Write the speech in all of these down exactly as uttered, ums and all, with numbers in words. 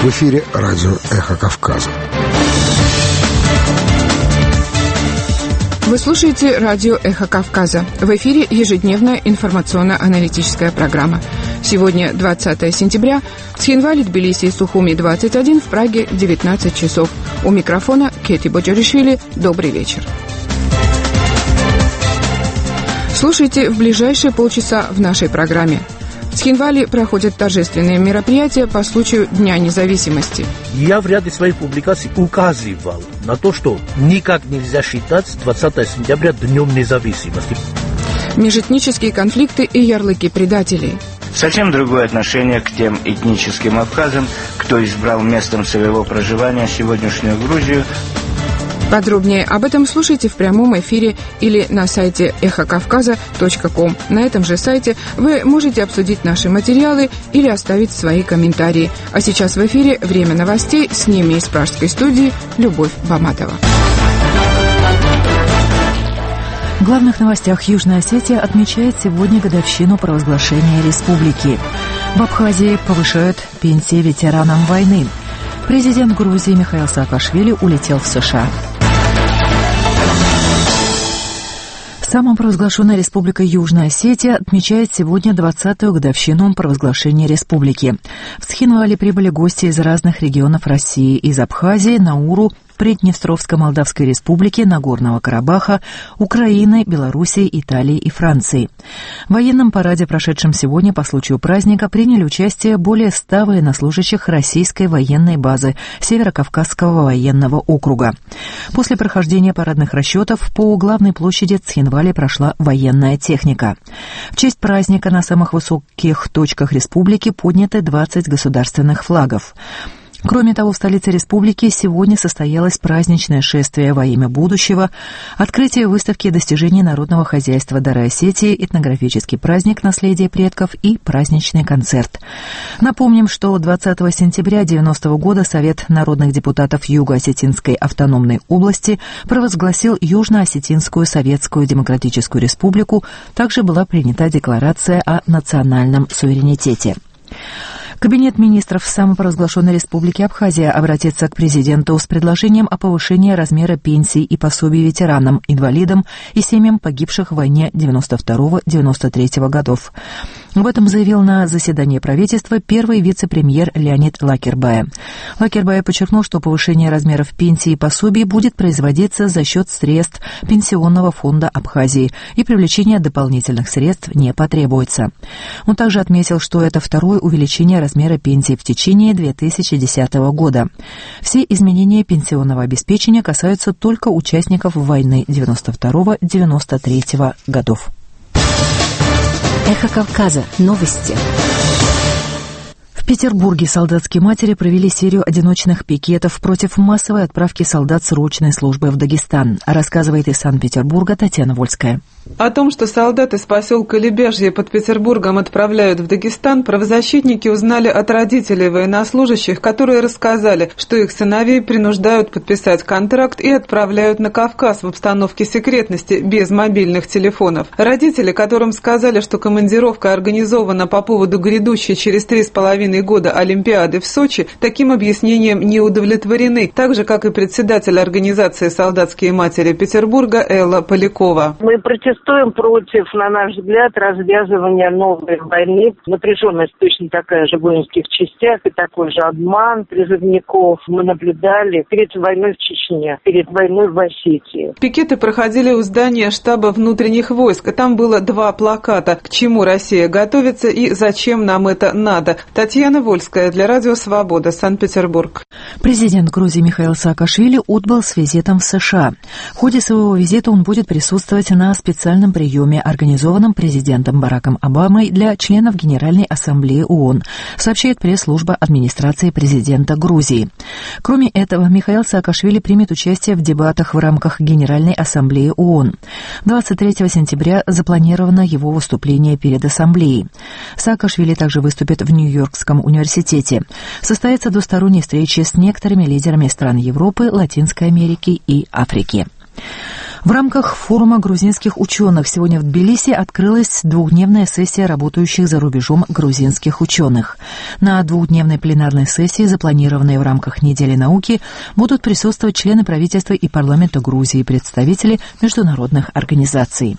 В эфире радио «Эхо Кавказа». Вы слушаете радио «Эхо Кавказа». В эфире ежедневная информационно-аналитическая программа. Сегодня двадцатое сентября. В Цхинвале, Тбилиси и Сухуми двадцать один, в Праге девятнадцать часов. У микрофона Кети Боджаришвили. Добрый вечер. Слушайте в ближайшие полчаса в нашей программе. В Цхинвале проходят торжественные мероприятия по случаю Дня независимости. Я в ряде своих публикаций указывал на то, что никак нельзя считать двадцатое сентября Днем независимости. Межэтнические конфликты и ярлыки предателей. Совсем другое отношение к тем этническим абхазам, кто избрал местом своего проживания сегодняшнюю Грузию. Подробнее об этом слушайте в прямом эфире или на сайте эхо кавказа точка ком. На этом же сайте вы можете обсудить наши материалы или оставить свои комментарии. А сейчас в эфире время новостей, с ними из пражской студии Любовь Баматова. В главных новостях: Южная Осетия отмечает сегодня годовщину провозглашения республики. В Абхазии повышают пенсии ветеранам войны. Президент Грузии Михаил Саакашвили улетел в США. Самопровозглашенная республика Южная Осетия отмечает сегодня двадцатую годовщину провозглашения республики. В Цхинвале прибыли гости из разных регионов России, из Абхазии, Науру, Приднестровской Молдавской Республики, Нагорного Карабаха, Украины, Белоруссии, Италии и Франции. В военном параде, прошедшем сегодня по случаю праздника, приняли участие более ста военнослужащих российской военной базы Северокавказского военного округа. После прохождения парадных расчетов по главной площади Цхинвале прошла военная техника. В честь праздника на самых высоких точках республики подняты двадцать государственных флагов. Кроме того, в столице республики сегодня состоялось праздничное шествие во имя будущего, открытие выставки достижений народного хозяйства Дары Осетии, этнографический праздник наследия предков и праздничный концерт. Напомним, что двадцатого сентября девяностого года Совет народных депутатов Юго-Осетинской автономной области провозгласил Южно-Осетинскую Советскую Демократическую Республику. Также была принята декларация о национальном суверенитете. Кабинет министров самопровозглашенной республики Абхазия обратится к президенту с предложением о повышении размера пенсий и пособий ветеранам, инвалидам и семьям погибших в войне девяносто второго — девяносто третьего годов. Об этом заявил на заседании правительства первый вице-премьер Леонид Лакербая. Лакербая подчеркнул, что повышение размеров пенсий и пособий будет производиться за счет средств Пенсионного фонда Абхазии, и привлечение дополнительных средств не потребуется. Он также отметил, что это второе увеличение размера размера пенсии в течение две тысячи десятого года. Все изменения пенсионного обеспечения касаются только участников войны девяносто второго — девяносто третьего годов. Эхо Кавказа. Новости. В Петербурге солдатские матери провели серию одиночных пикетов против массовой отправки солдат срочной службы в Дагестан, рассказывает из Санкт-Петербурга Татьяна Вольская. О том, что солдат из поселка Лебяжье под Петербургом отправляют в Дагестан, правозащитники узнали от родителей военнослужащих, которые рассказали, что их сыновей принуждают подписать контракт и отправляют на Кавказ в обстановке секретности, без мобильных телефонов. Родители, которым сказали, что командировка организована по поводу грядущей через три с половиной года Олимпиады в Сочи, таким объяснением не удовлетворены, так же, как и председатель организации «Солдатские матери Петербурга» Элла Полякова. Мы протестуем против, на наш взгляд, развязывания новой войны. Напряженность точно такая же в воинских частях и такой же обман призывников мы наблюдали перед войной в Чечне, перед войной в Осетии. Пикеты проходили у здания штаба внутренних войск. Там было два плаката: «К чему Россия готовится» и «Зачем нам это надо». Татьяна Вольская для Радио Свобода, Санкт-Петербург. Президент Грузии Михаил Саакашвили отбыл с визитом в США. В ходе своего визита он будет присутствовать на специальном приеме, организованном президентом Бараком Обамой для членов Генеральной Ассамблеи ООН, сообщает пресс-служба администрации президента Грузии. Кроме этого, Михаил Саакашвили примет участие в дебатах в рамках Генеральной Ассамблеи ООН. двадцать третьего сентября запланировано его выступление перед Ассамблеей. Саакашвили также выступит в Нью-Йоркском университете. Состоятся двусторонние встречи с некоторыми лидерами стран Европы, Латинской Америки и Африки. В рамках форума грузинских ученых сегодня в Тбилиси открылась двухдневная сессия работающих за рубежом грузинских ученых. На двухдневной пленарной сессии, запланированной в рамках недели науки, будут присутствовать члены правительства и парламента Грузии и представители международных организаций.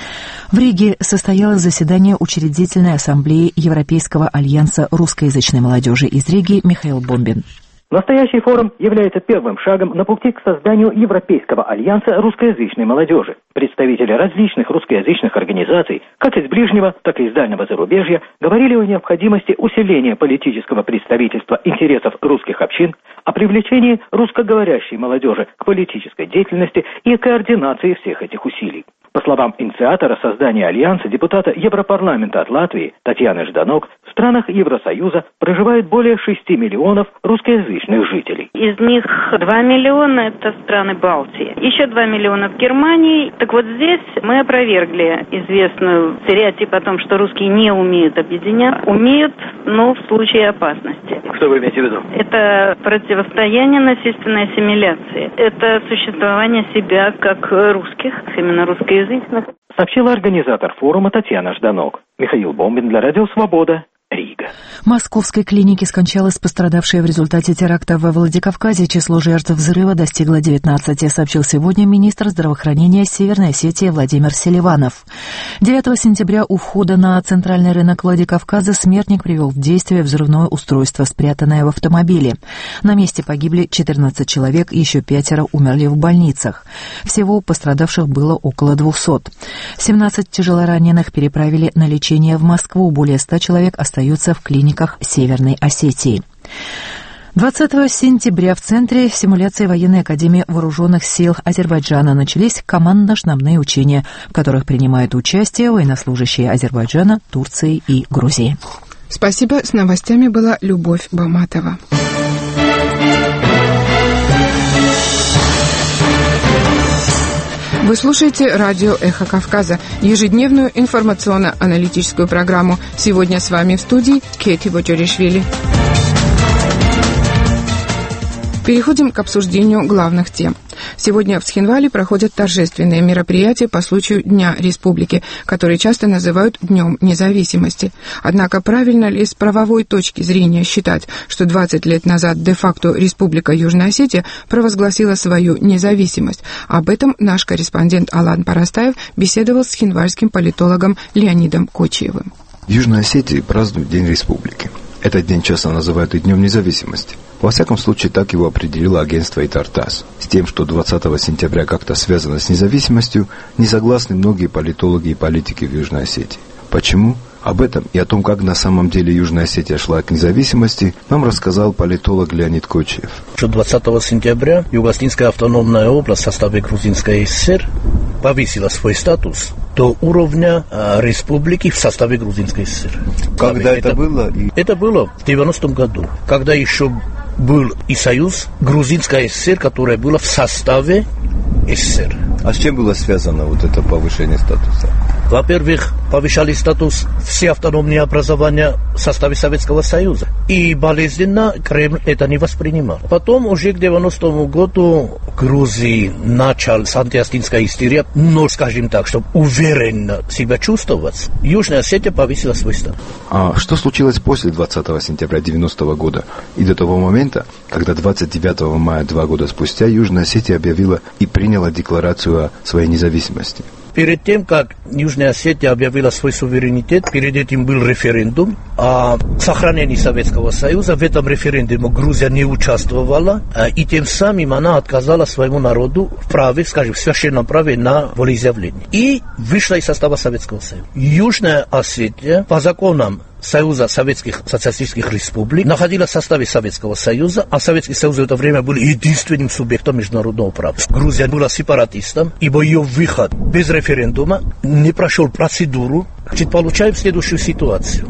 В Риге состоялось заседание Учредительной ассамблеи Европейского альянса русскоязычной молодежи из Риги. Михаил Бомбин. Настоящий форум является первым шагом на пути к созданию Европейского альянса русскоязычной молодежи. Представители различных русскоязычных организаций, как из ближнего, так и из дальнего зарубежья, говорили о необходимости усиления политического представительства интересов русских общин, о привлечении русскоговорящей молодежи к политической деятельности и координации всех этих усилий. По словам инициатора создания альянса, депутата Европарламента от Латвии Татьяны Жданок, в странах Евросоюза проживает более шести миллионов русскоязычных жителей. Из них два миллиона – это страны Балтии. Еще два миллиона в Германии. Так вот здесь мы опровергли известную стереотип о том, что русские не умеют объединяться. Умеют, но в случае опасности. Что вы имеете в виду? Это противостояние насильственной ассимиляции. Это существование себя как русских, именно русскоязычных. Сообщила организатор форума Татьяна Жданок. Михаил Бомбин для Радио Свобода, Рига. В московской клинике скончалась пострадавшая в результате теракта во Владикавказе. Число жертв взрыва достигло девятнадцати, сообщил сегодня министр здравоохранения Северной Осетии Владимир Селиванов. девятого сентября у входа на центральный рынок Владикавказа смертник привел в действие взрывное устройство, спрятанное в автомобиле. На месте погибли четырнадцать человек, еще пятеро умерли в больницах. Всего пострадавших было около двухсот. семнадцать тяжелораненых переправили на лечение в Москву, более ста человек остаются в клиниках Северной Осетии. двадцатого сентября в Центре симуляции военной академии вооруженных сил Азербайджана начались командно-штабные учения, в которых принимают участие военнослужащие Азербайджана, Турции и Грузии. Спасибо. С новостями была Любовь Баматова. Вы слушаете радио «Эхо Кавказа», ежедневную информационно-аналитическую программу. Сегодня с вами в студии Кети Боджоришвили. Переходим к обсуждению главных тем. Сегодня в Схинвале проходят торжественные мероприятия по случаю Дня Республики, который часто называют Днем независимости. Однако правильно ли с правовой точки зрения считать, что двадцать лет назад де-факто Республика Южная Осетия провозгласила свою независимость? Об этом наш корреспондент Алан Парастаев беседовал с схинвальским политологом Леонидом Кочиевым. В Южной Осетии празднуют День Республики. Этот день часто называют и Днем независимости. Во всяком случае, так его определило агентство Итартас. С тем, что двадцатого сентября как-то связано с независимостью, не согласны многие политологи и политики в Южной Осетии. Почему? Об этом и о том, как на самом деле Южная Осетия шла к независимости, нам рассказал политолог Леонид Кочиев. двадцатого сентября Юго-Осетинская автономная область в составе Грузинской ССР повысила свой статус до уровня э, республики в составе Грузинской ССР. Когда это, это было? Это было в девяностом году, когда еще был и союз Грузинская ССР, которая была в составе СССР. А с чем было связано вот это повышение статуса? Во-первых, повышали статус все автономные образования в составе Советского Союза. И болезненно Кремль это не воспринимал. Потом уже к девяностому году Грузии началась антиостинская истерия, но, скажем так, чтобы уверенно себя чувствовать, Южная Осетия повысила свой статус. А что случилось после двадцатого сентября девяностого года и до того момента, когда двадцать девятого мая, два года спустя, Южная Осетия объявила и приняла декларацию о своей независимости? Перед тем, как Южная Осетия объявила свой суверенитет, перед этим был референдум о сохранении Советского Союза. В этом референдуме Грузия не участвовала, и тем самым она отказала своему народу в праве, скажем, в священном праве на волеизъявление. И вышла из состава Советского Союза. Южная Осетия по законам Союза Советских Социалистических Республик находилась в составе Советского Союза, а Советский Союз в это время был единственным субъектом международного права. Грузия была сепаратистом, ибо ее выход без референдума не прошел процедуру. Значит, получаем следующую ситуацию.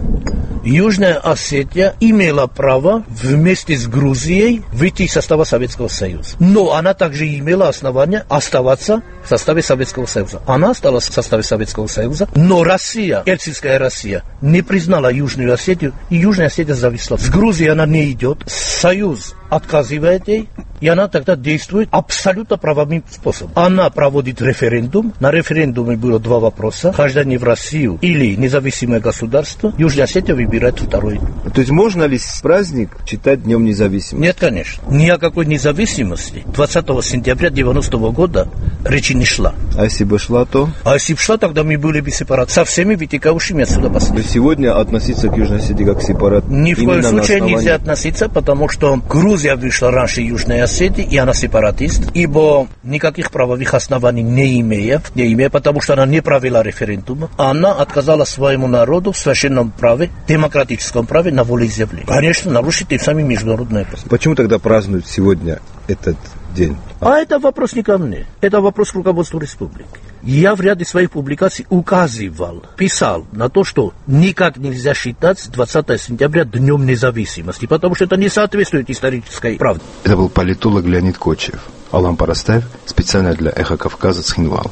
Южная Осетия имела право вместе с Грузией выйти из состава Советского Союза. Но она также имела основания оставаться в составе Советского Союза. Она осталась в составе Советского Союза, но Россия, Ельцинская Россия, не признала Южную Осетию, и Южная Осетия зависла. С Грузией она не идет. Союз отказывает ей И она тогда действует абсолютно правовым способом. Она проводит референдум. На референдуме было два вопроса. Хождение в Россию или независимое государство. Южная Осетия выбирает второй. То есть можно ли праздник считать Днем независимости? Нет, конечно. Ни о какой независимости двадцатого сентября девяностого года речи не шла. А если бы шла, то? А если бы шла, тогда мы были бы сепарат. Со всеми вытекающими отсюда последствиями. Сегодня относиться к Южной Осетии как к сепарат? Ни в коем случае нельзя относиться, потому что Грузия вышла раньше Южной Осетии, и она сепаратист, ибо никаких правовых оснований не имеет, не имеет, потому что она не провела референдум. Она отказала своему народу в священном праве, демократическом праве на волеизъявление. Конечно, нарушит и сами международные правила. Почему тогда празднуют сегодня этот день? А это вопрос не ко мне, это вопрос к руководству республики. Я в ряде своих публикаций указывал, писал на то, что никак нельзя считать двадцатого сентября Днем независимости, потому что это не соответствует исторической правде. Это был политолог Леонид Кочев. Алан Парастаев специально для «Эхо Кавказа» с Хинвала.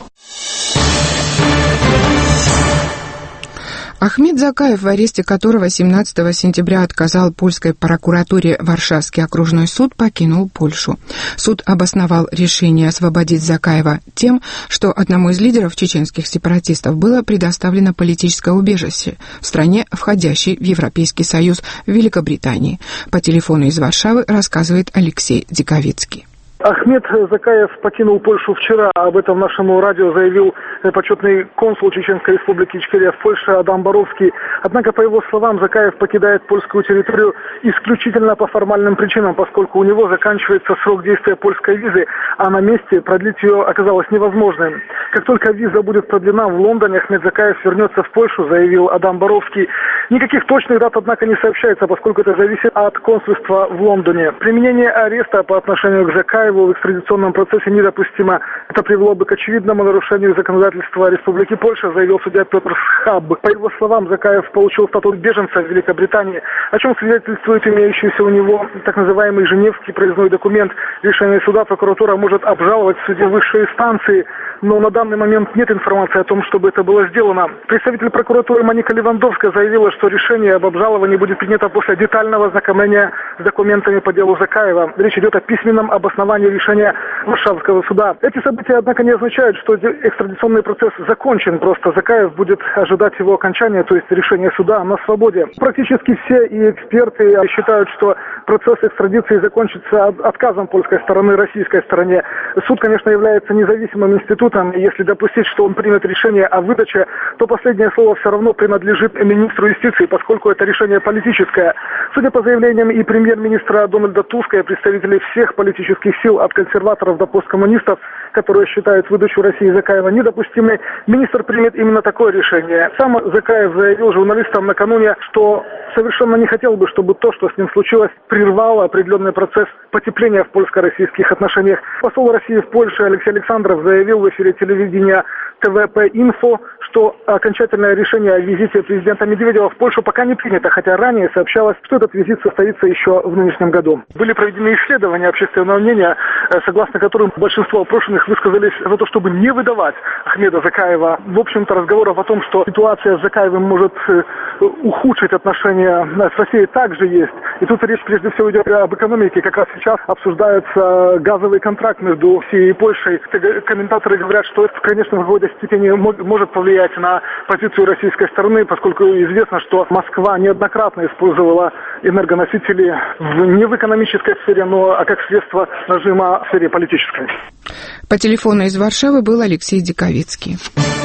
Ахмед Закаев, в аресте которого семнадцатого сентября отказал польской прокуратуре Варшавский окружной суд, покинул Польшу. Суд обосновал решение освободить Закаева тем, что одному из лидеров чеченских сепаратистов было предоставлено политическое убежище в стране, входящей в Европейский Союз, в Великобритании. По телефону из Варшавы рассказывает Алексей Диковицкий. Ахмед Закаев покинул Польшу вчера. Об этом нашему радио заявил почетный консул Чеченской республики Ичкерия в Польше Адам Боровский. Однако, по его словам, Закаев покидает польскую территорию исключительно по формальным причинам, поскольку у него заканчивается срок действия польской визы, а на месте продлить ее оказалось невозможным. Как только виза будет продлена в Лондоне, Ахмед Закаев вернется в Польшу, заявил Адам Боровский. Никаких точных дат, однако, не сообщается, поскольку это зависит от консульства в Лондоне. Применение ареста по отношению к Закаеву в экстрадиционном процессе недопустимо. Это привело бы к очевидному нарушению законодательства Республики Польша, заявил судья Петр Схаб. По его словам, Закаев получил статус беженца в Великобритании, о чем свидетельствует имеющийся у него так называемый Женевский проездной документ. Решение суда прокуратура может обжаловать в суде высшей инстанции, но на данный момент нет информации о том, чтобы это было сделано. Представитель прокуратуры Моника Левандовская заявила, что решение об обжаловании будет принято после детального ознакомления с документами по делу Закаева. Речь идет о письменном обосновании решения Варшавского суда. Эти события, однако, не означают, что экстрадиционный процесс закончен. Просто Закаев будет ожидать его окончания, то есть решения суда на свободе. Практически все и эксперты считают, что процесс экстрадиции закончится отказом польской стороны российской стороне. Суд, конечно, является независимым институтом, и если допустить, что он примет решение о выдаче, то последнее слово все равно принадлежит министру юстиции, поскольку это решение политическое. Судя по заявлениям и премьер-министра Дональда Туска, и представителей всех политических сил, от консерваторов до посткоммунистов, которые считают выдачу России Закаева недопустимой, министр примет именно такое решение. Сам Закаев заявил журналистам накануне, что совершенно не хотел бы, чтобы то, что с ним случилось, прервало определенный процесс потепления в польско-российских отношениях. Посол России в Польше Алексей Александров заявил в эфире телевидения ТВП-Инфо, что окончательное решение о визите президента Медведева в Польшу пока не принято, хотя ранее сообщалось, что этот визит состоится еще в нынешнем году. Были проведены исследования общественного мнения, согласно которым большинство опрошенных высказались за то, чтобы не выдавать Ахмеда Закаева. В общем-то, разговоров о том, что ситуация с Закаевым может ухудшить отношения с Россией, также есть. И тут речь прежде всего идет об экономике. Как раз сейчас обсуждается газовый контракт между Россией и Польшей. Комментаторы говорят, что это, конечно, в какой-то степени может повлиять на позицию российской стороны, поскольку известно, что Москва неоднократно использовала энергоносители в, не в экономической сфере, но а как средство нажима в сфере политической. По телефону из Варшавы был Алексей Диковицкий.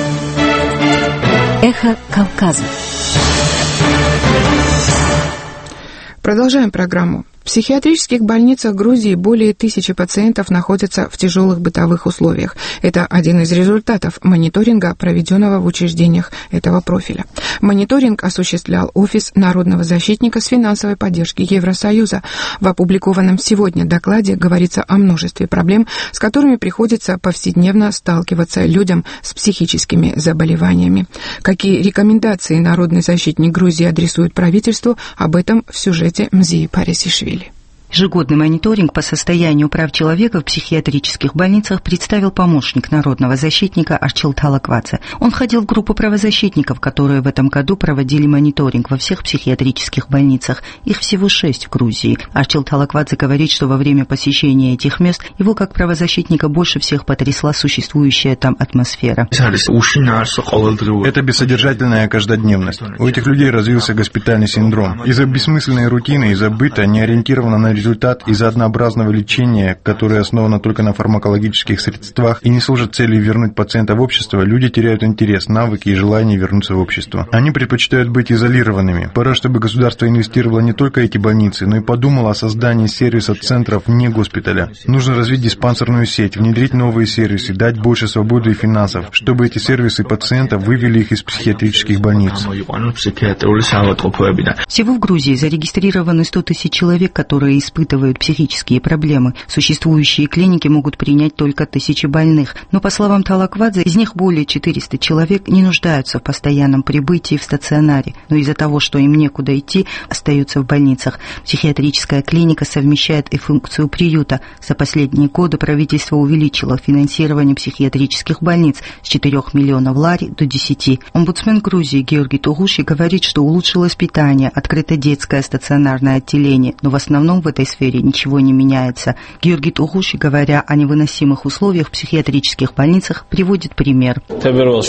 Эхо Кавказа. Продолжаем программу. В психиатрических больницах Грузии более тысячи пациентов находятся в тяжелых бытовых условиях. Это один из результатов мониторинга, проведенного в учреждениях этого профиля. Мониторинг осуществлял Офис народного защитника с финансовой поддержки Евросоюза. В опубликованном сегодня докладе говорится о множестве проблем, с которыми приходится повседневно сталкиваться людям с психическими заболеваниями. Какие рекомендации народный защитник Грузии адресует правительству, об этом в сюжете Мзии Парисишвили. Ежегодный мониторинг по состоянию прав человека в психиатрических больницах представил помощник народного защитника Арчил Талаквадзе. Он входил в группу правозащитников, которые в этом году проводили мониторинг во всех психиатрических больницах. Их всего шесть в Грузии. Арчил Талаквадзе говорит, что во время посещения этих мест его как правозащитника больше всех потрясла существующая там атмосфера. Это бессодержательная каждодневность. У этих людей развился госпитальный синдром. Из-за бессмысленной рутины, из-за быта, не ориентирована на результат, из-за однообразного лечения, которое основано только на фармакологических средствах и не служит цели вернуть пациента в общество, люди теряют интерес, навыки и желание вернуться в общество. Они предпочитают быть изолированными. Пора, чтобы государство инвестировало не только эти больницы, но и подумало о создании сервиса центров вне госпиталя. Нужно развить диспансерную сеть, внедрить новые сервисы, дать больше свободы и финансов, чтобы эти сервисы пациентов вывели их из психиатрических больниц. Всего в Грузии зарегистрированы сто тысяч человек, которые испытывают психические проблемы. Существующие клиники могут принять только тысячи больных, но, по словам Талаквадзе, из них более четыреста человек не нуждаются в постоянном прибытии в стационаре, но из-за того, что им некуда идти, остаются в больницах. Психиатрическая клиника совмещает и функцию приюта. За последние годы правительство увеличило финансирование психиатрических больниц с четырёх миллионов лари до десяти. Омбудсмен Грузии Георгий Тугуши говорит, что улучшилось питание, открыто детское стационарное отделение, но в основном в этой сфере ничего не меняется. Георгий Тугуши, говоря о невыносимых условиях в психиатрических больницах, приводит пример. В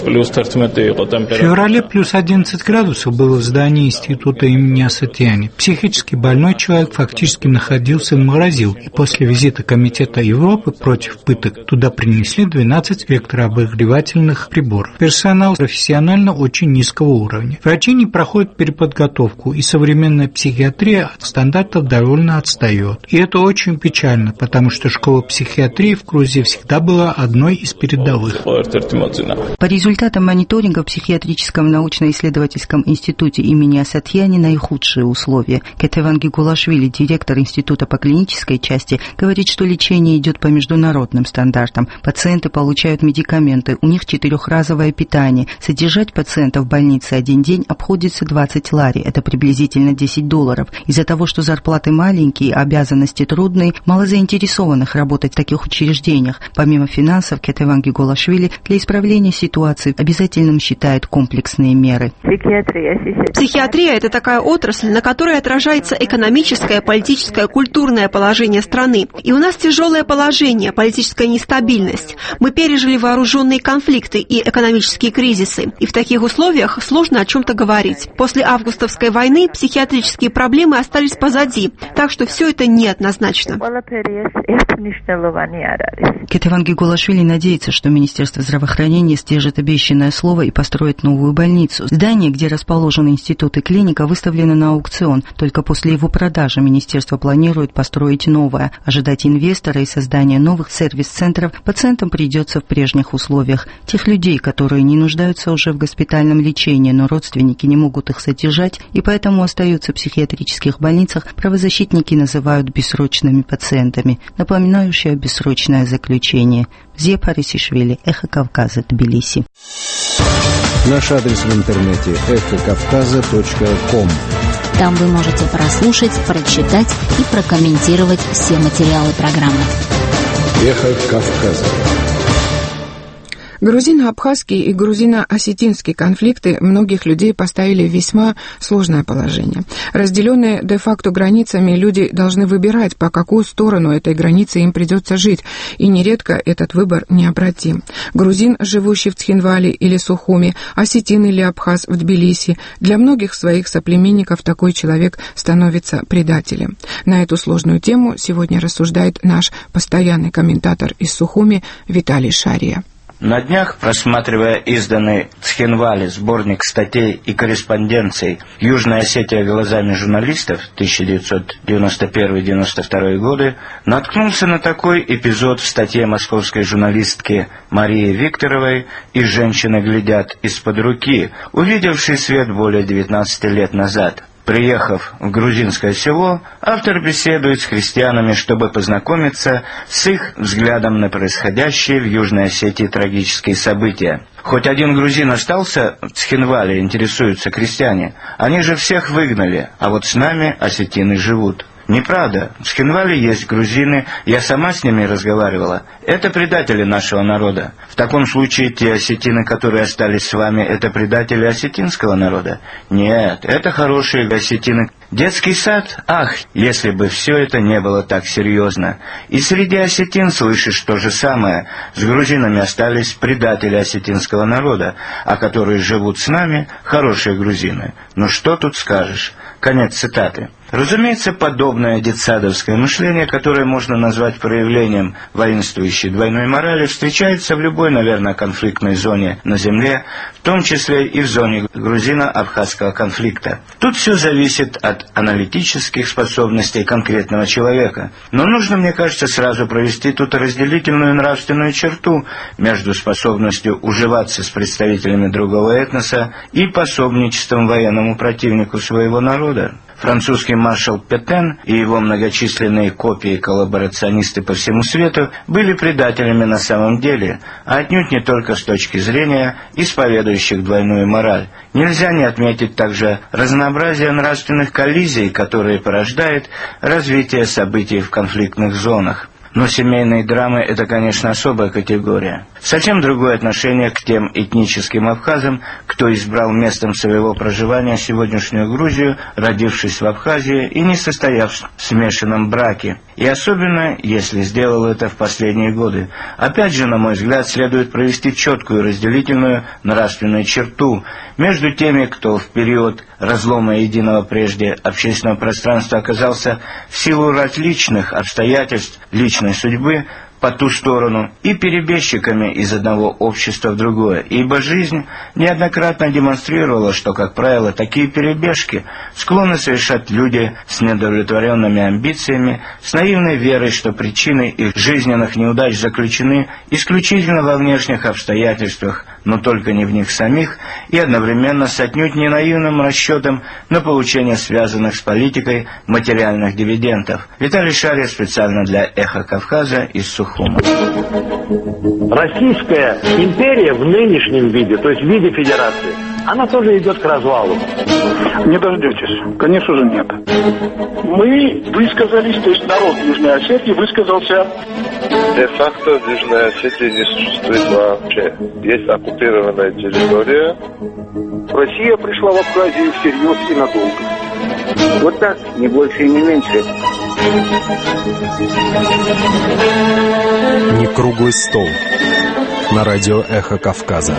феврале плюс одиннадцать градусов было в здании института имени Асатьяни. Психически больной человек фактически находился в морозилке. И после визита Комитета Европы против пыток туда принесли двенадцать электрообогревательных приборов. Персонал профессионально очень низкого уровня. Врачи не проходят переподготовку, и современная психиатрия от стандартов довольно отстает. И это очень печально, потому что школа психиатрии в Грузии всегда была одной из передовых. По результатам мониторинга в психиатрическом научно-исследовательском институте имени Асатьяни наихудшие условия. Кетеван Гигулашвили, директор института по клинической части, говорит, что лечение идет по международным стандартам. Пациенты получают медикаменты, у них четырехразовое питание. Содержать пациента в больнице один день обходится двадцать лари, это приблизительно десять долларов. Из-за того, что зарплаты маленькие, обязанности трудные, мало заинтересованных работать в таких учреждениях. Помимо финансов, Кетеван Гигулашвили для исправления ситуации обязательным считает комплексные меры. Психиатрия – это такая отрасль, на которой отражается экономическое, политическое, культурное положение страны. И у нас тяжелое положение, политическая нестабильность. Мы пережили вооруженные конфликты и экономические кризисы. И в таких условиях сложно о чем-то говорить. После августовской войны психиатрические проблемы остались позади, так что все это неоднозначно. Кетеван Гигулашвили надеется, что Министерство здравоохранения сдержит обещанное слово и построит новую больницу. Здание, где расположен институт и клиника, выставлено на аукцион. Только после его продажи министерство планирует построить новое. Ожидать инвестора и создания новых сервис-центров пациентам придется в прежних условиях. Тех людей, которые не нуждаются уже в госпитальном лечении, но родственники не могут их содержать и поэтому остаются в психиатрических больницах, правозащитники называют бессрочными пациентами, напоминающие бессрочное заключение. Зия Парисишвили, Эхо Кавказа, Тбилиси. Наш адрес в интернете эхо кавказа точка ком. Там вы можете прослушать, прочитать и прокомментировать все материалы программы. Эхо Кавказа. Грузино-абхазский и грузино-осетинский конфликты многих людей поставили в весьма сложное положение. Разделенные де-факто границами, люди должны выбирать, по какую сторону этой границы им придется жить, и нередко этот выбор необратим. Грузин, живущий в Цхинвале или Сухуми, осетин или абхаз в Тбилиси, для многих своих соплеменников такой человек становится предателем. На эту сложную тему сегодня рассуждает наш постоянный комментатор из Сухуми Виталий Шария. На днях, просматривая изданный в Цхинвале сборник статей и корреспонденций «Южная Осетия глазами журналистов» тысяча девятьсот девяносто первый — девяносто второй годы, наткнулся на такой эпизод в статье московской журналистки Марии Викторовой «И женщины глядят из-под руки», увидевший свет более девятнадцати лет назад. Приехав в грузинское село, автор беседует с христианами, чтобы познакомиться с их взглядом на происходящие в Южной Осетии трагические события. Хоть один грузин остался в Цхинвале, интересуются крестьяне. Они же всех выгнали, а вот с нами осетины живут. Неправда. В Цхинвале есть грузины, я сама с ними разговаривала. Это предатели нашего народа. В таком случае те осетины, которые остались с вами, это предатели осетинского народа? Нет, это хорошие осетины. Детский сад? Ах, если бы все это не было так серьезно. И среди осетин слышишь то же самое. С грузинами остались предатели осетинского народа, а которые живут с нами, хорошие грузины. Ну что тут скажешь? Конец цитаты. Разумеется, подобное детсадовское мышление, которое можно назвать проявлением воинствующей двойной морали, встречается в любой, наверное, конфликтной зоне на Земле, в том числе и в зоне грузино-абхазского конфликта. Тут все зависит от аналитических способностей конкретного человека. Но нужно, мне кажется, сразу провести тут разделительную нравственную черту между способностью уживаться с представителями другого этноса и пособничеством военному противнику своего народа. Французский маршал Петен и его многочисленные копии-коллаборационисты по всему свету были предателями на самом деле, а отнюдь не только с точки зрения исповедующих двойную мораль. Нельзя не отметить также разнообразие нравственных коллизий, которые порождает развитие событий в конфликтных зонах. Но семейные драмы – это, конечно, особая категория. Совсем другое отношение к тем этническим абхазам, кто избрал местом своего проживания сегодняшнюю Грузию, родившись в Абхазии и не состояв в смешанном браке. И особенно, если сделал это в последние годы. Опять же, на мой взгляд, следует провести четкую разделительную нравственную черту между теми, кто в период разлома единого прежде общественного пространства оказался в силу различных обстоятельств личной судьбы по ту сторону, и перебежчиками из одного общества в другое, ибо жизнь неоднократно демонстрировала, что, как правило, такие перебежки склонны совершать люди с недовлетворенными амбициями, с наивной верой, что причины их жизненных неудач заключены исключительно во внешних обстоятельствах, но только не в них самих, и одновременно с отнюдь не наивным расчетом на получение связанных с политикой материальных дивидендов. Виталий Шария специально для «Эхо Кавказа» из Сухума. Российская империя в нынешнем виде, то есть в виде федерации, она тоже идет к развалу. Не дождетесь. Конечно же нет. Мы высказались, то есть народ Южной Осетии высказался. Де-факто в Южной Осетии не существует вообще. Есть оккупированная территория. Россия пришла в Абхазию всерьез и надолго. Вот так, не больше и не меньше. Не круглый стол. На радио «Эхо Кавказа».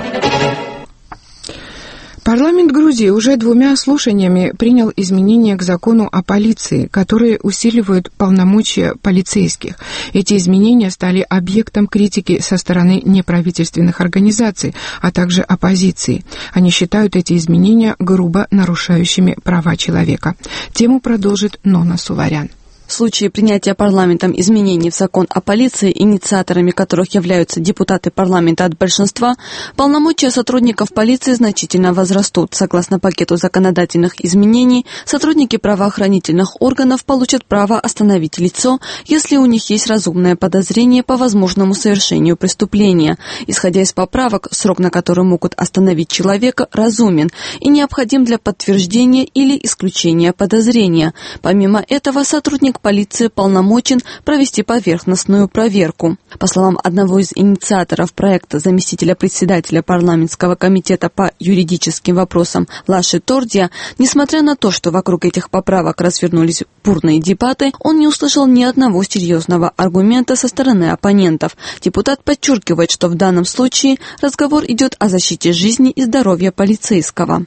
Парламент Грузии уже двумя слушаниями принял изменения к закону о полиции, которые усиливают полномочия полицейских. Эти изменения стали объектом критики со стороны неправительственных организаций, а также оппозиции. Они считают эти изменения грубо нарушающими права человека. Тему продолжит Нона Суварян. В случае принятия парламентом изменений в закон о полиции, инициаторами которых являются депутаты парламента от большинства, полномочия сотрудников полиции значительно возрастут. Согласно пакету законодательных изменений, сотрудники правоохранительных органов получат право остановить лицо, если у них есть разумное подозрение по возможному совершению преступления. Исходя из поправок, срок, на который могут остановить человека, разумен и необходим для подтверждения или исключения подозрения. Помимо этого, сотрудник полиции полномочен провести поверхностную проверку. По словам одного из инициаторов проекта, заместителя председателя парламентского комитета по юридическим вопросам Лаши Тордия, несмотря на то, что вокруг этих поправок развернулись бурные дебаты, он не услышал ни одного серьезного аргумента со стороны оппонентов. Депутат подчеркивает, что в данном случае разговор идет о защите жизни и здоровья полицейского.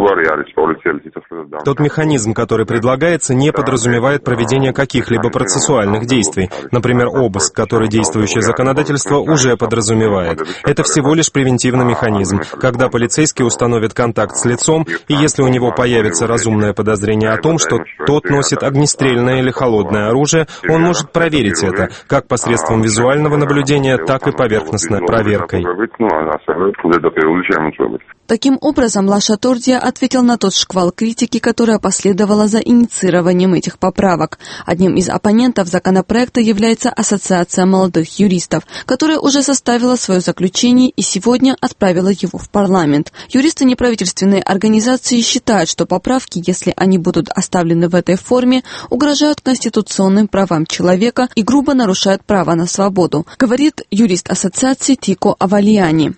Тот механизм, который предлагается, не подразумевает проведение каких-либо процессуальных действий. Например, обыск, который действующее законодательство уже подразумевает. Это всего лишь превентивный механизм, когда полицейский установит контакт с лицом, и если у него появится разумное подозрение о том, что тот носит огнестрельное или холодное оружие, он может проверить это, как посредством визуального наблюдения, так и поверхностной проверкой. Таким образом, Лаша Тордия ответил на тот шквал критики, которая последовала за инициированием этих поправок. Одним из оппонентов законопроекта является Ассоциация молодых юристов, которая уже составила свое заключение и сегодня отправила его в парламент. Юристы неправительственной организации считают, что поправки, если они будут оставлены в этой форме, угрожают конституционным правам человека и грубо нарушают право на свободу, говорит юрист ассоциации Тико Авалияни.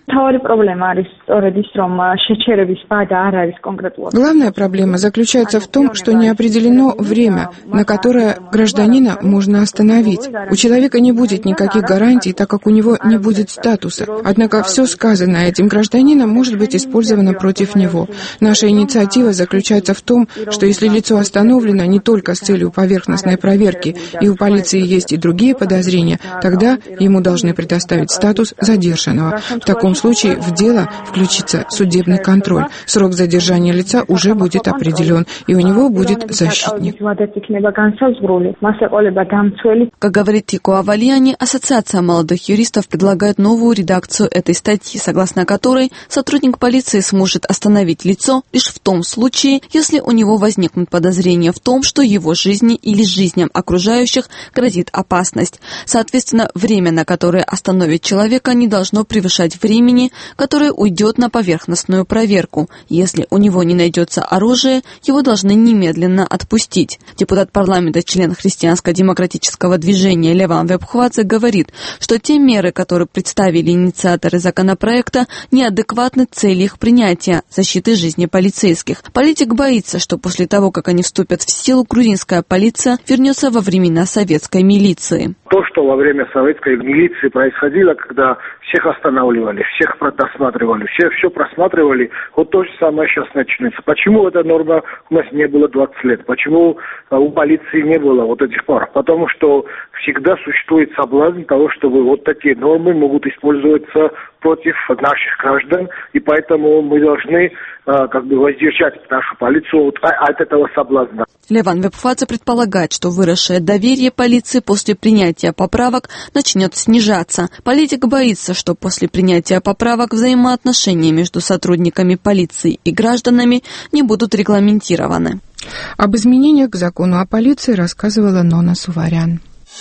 Главная проблема заключается в том, что не определено время, на которое гражданина можно остановить. У человека не будет никаких гарантий, так как у него не будет статуса. Однако все сказанное этим гражданином может быть использовано против него. Наша инициатива заключается в том, что если лицо остановлено не только с целью поверхностной проверки, и у полиции есть и другие подозрения, тогда ему должны предоставить статус задержанного. В таком случае в дело включится судебный контроль. Срок задержания лица уже будет определен, и у него будет защитник. Как говорит Тико Авалияни, Ассоциация молодых юристов предлагает новую редакцию этой статьи, согласно которой сотрудник полиции сможет остановить лицо лишь в том случае, если у него возникнут подозрения в том, что его жизни или жизням окружающих грозит опасность. Соответственно, время, на которое остановит человека, не должно превышать времени, которое уйдет на поверхностную проверку. Если у него не найдется оружие, его должны немедленно отпустить. Депутат парламента, член христианско-демократического движения Леван Вебхвадзе говорит, что те меры, которые представили инициаторы законопроекта, неадекватны цели их принятия – защиты жизни полицейских. Политик боится, что после того, как они вступят в силу, грузинская полиция вернется во времена советской милиции. То, что во время советской милиции происходило, когда всех останавливали, всех досматривали, все, все просматривали, вот то же самое сейчас начнется. Почему эта норма у нас не было двадцать лет? Почему у полиции не было вот этих пар? Потому что всегда существует соблазн того, чтобы вот такие нормы могут использоваться против наших граждан, и поэтому мы должны а, как бы воздержать нашу полицию от, от этого соблазна. Леван Вебхвадзе предполагает, что выросшее доверие полиции после принятия поправок начнет снижаться. Политик боится, что после принятия поправок взаимоотношения между сотрудниками полиции и гражданами не будут регламентированы. Об изменениях к закону о полиции рассказывала Нона Суварян.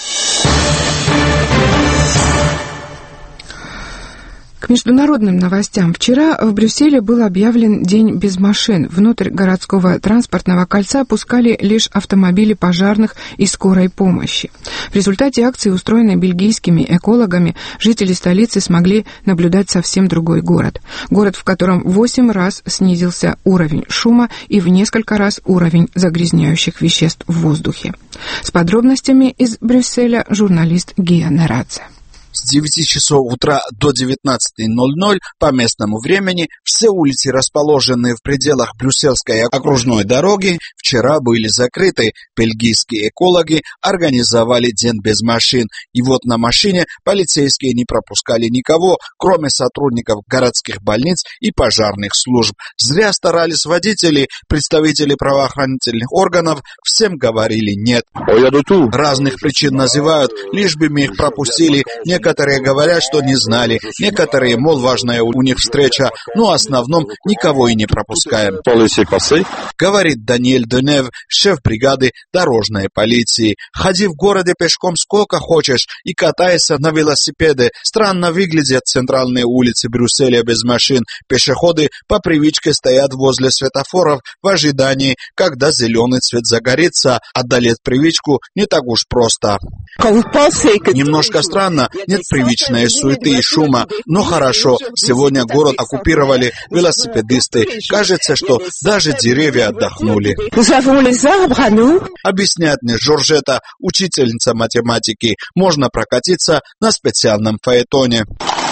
К международным новостям. Вчера в Брюсселе был объявлен День без машин. Внутрь городского транспортного кольца пускали лишь автомобили пожарных и скорой помощи. В результате акции, устроенной бельгийскими экологами, жители столицы смогли наблюдать совсем другой город. Город, в котором в восемь раз снизился уровень шума и в несколько раз уровень загрязняющих веществ в воздухе. С подробностями из Брюсселя журналист Гия Нерадзе. С девяти часов утра до девятнадцати ноль-ноль по местному времени все улицы, расположенные в пределах Брюссельской окружной дороги, вчера были закрыты. Бельгийские экологи организовали день без машин. И вот на машине полицейские не пропускали никого, кроме сотрудников городских больниц и пожарных служб. Зря старались водители, представители правоохранительных органов, всем говорили нет. Разных причин называют, лишь бы мы их пропустили. Некоторые говорят, что не знали, некоторые, мол, важная у них встреча, но в основном никого и не пропускаем. Говорит Даниэль Денев, шеф бригады дорожной полиции. Ходи в городе пешком сколько хочешь и катайся на велосипеде. Странно выглядят центральные улицы Брюсселя без машин. Пешеходы по привычке стоят возле светофоров в ожидании, когда зеленый цвет загорится. Одолеть привычку не так уж просто. Немножко странно, нет привычной суеты и шума, но хорошо, сегодня город оккупировали велосипедисты. Кажется, что даже деревья отдохнули. Объясняет мне Жоржета, учительница математики. Можно прокатиться на специальном фаэтоне.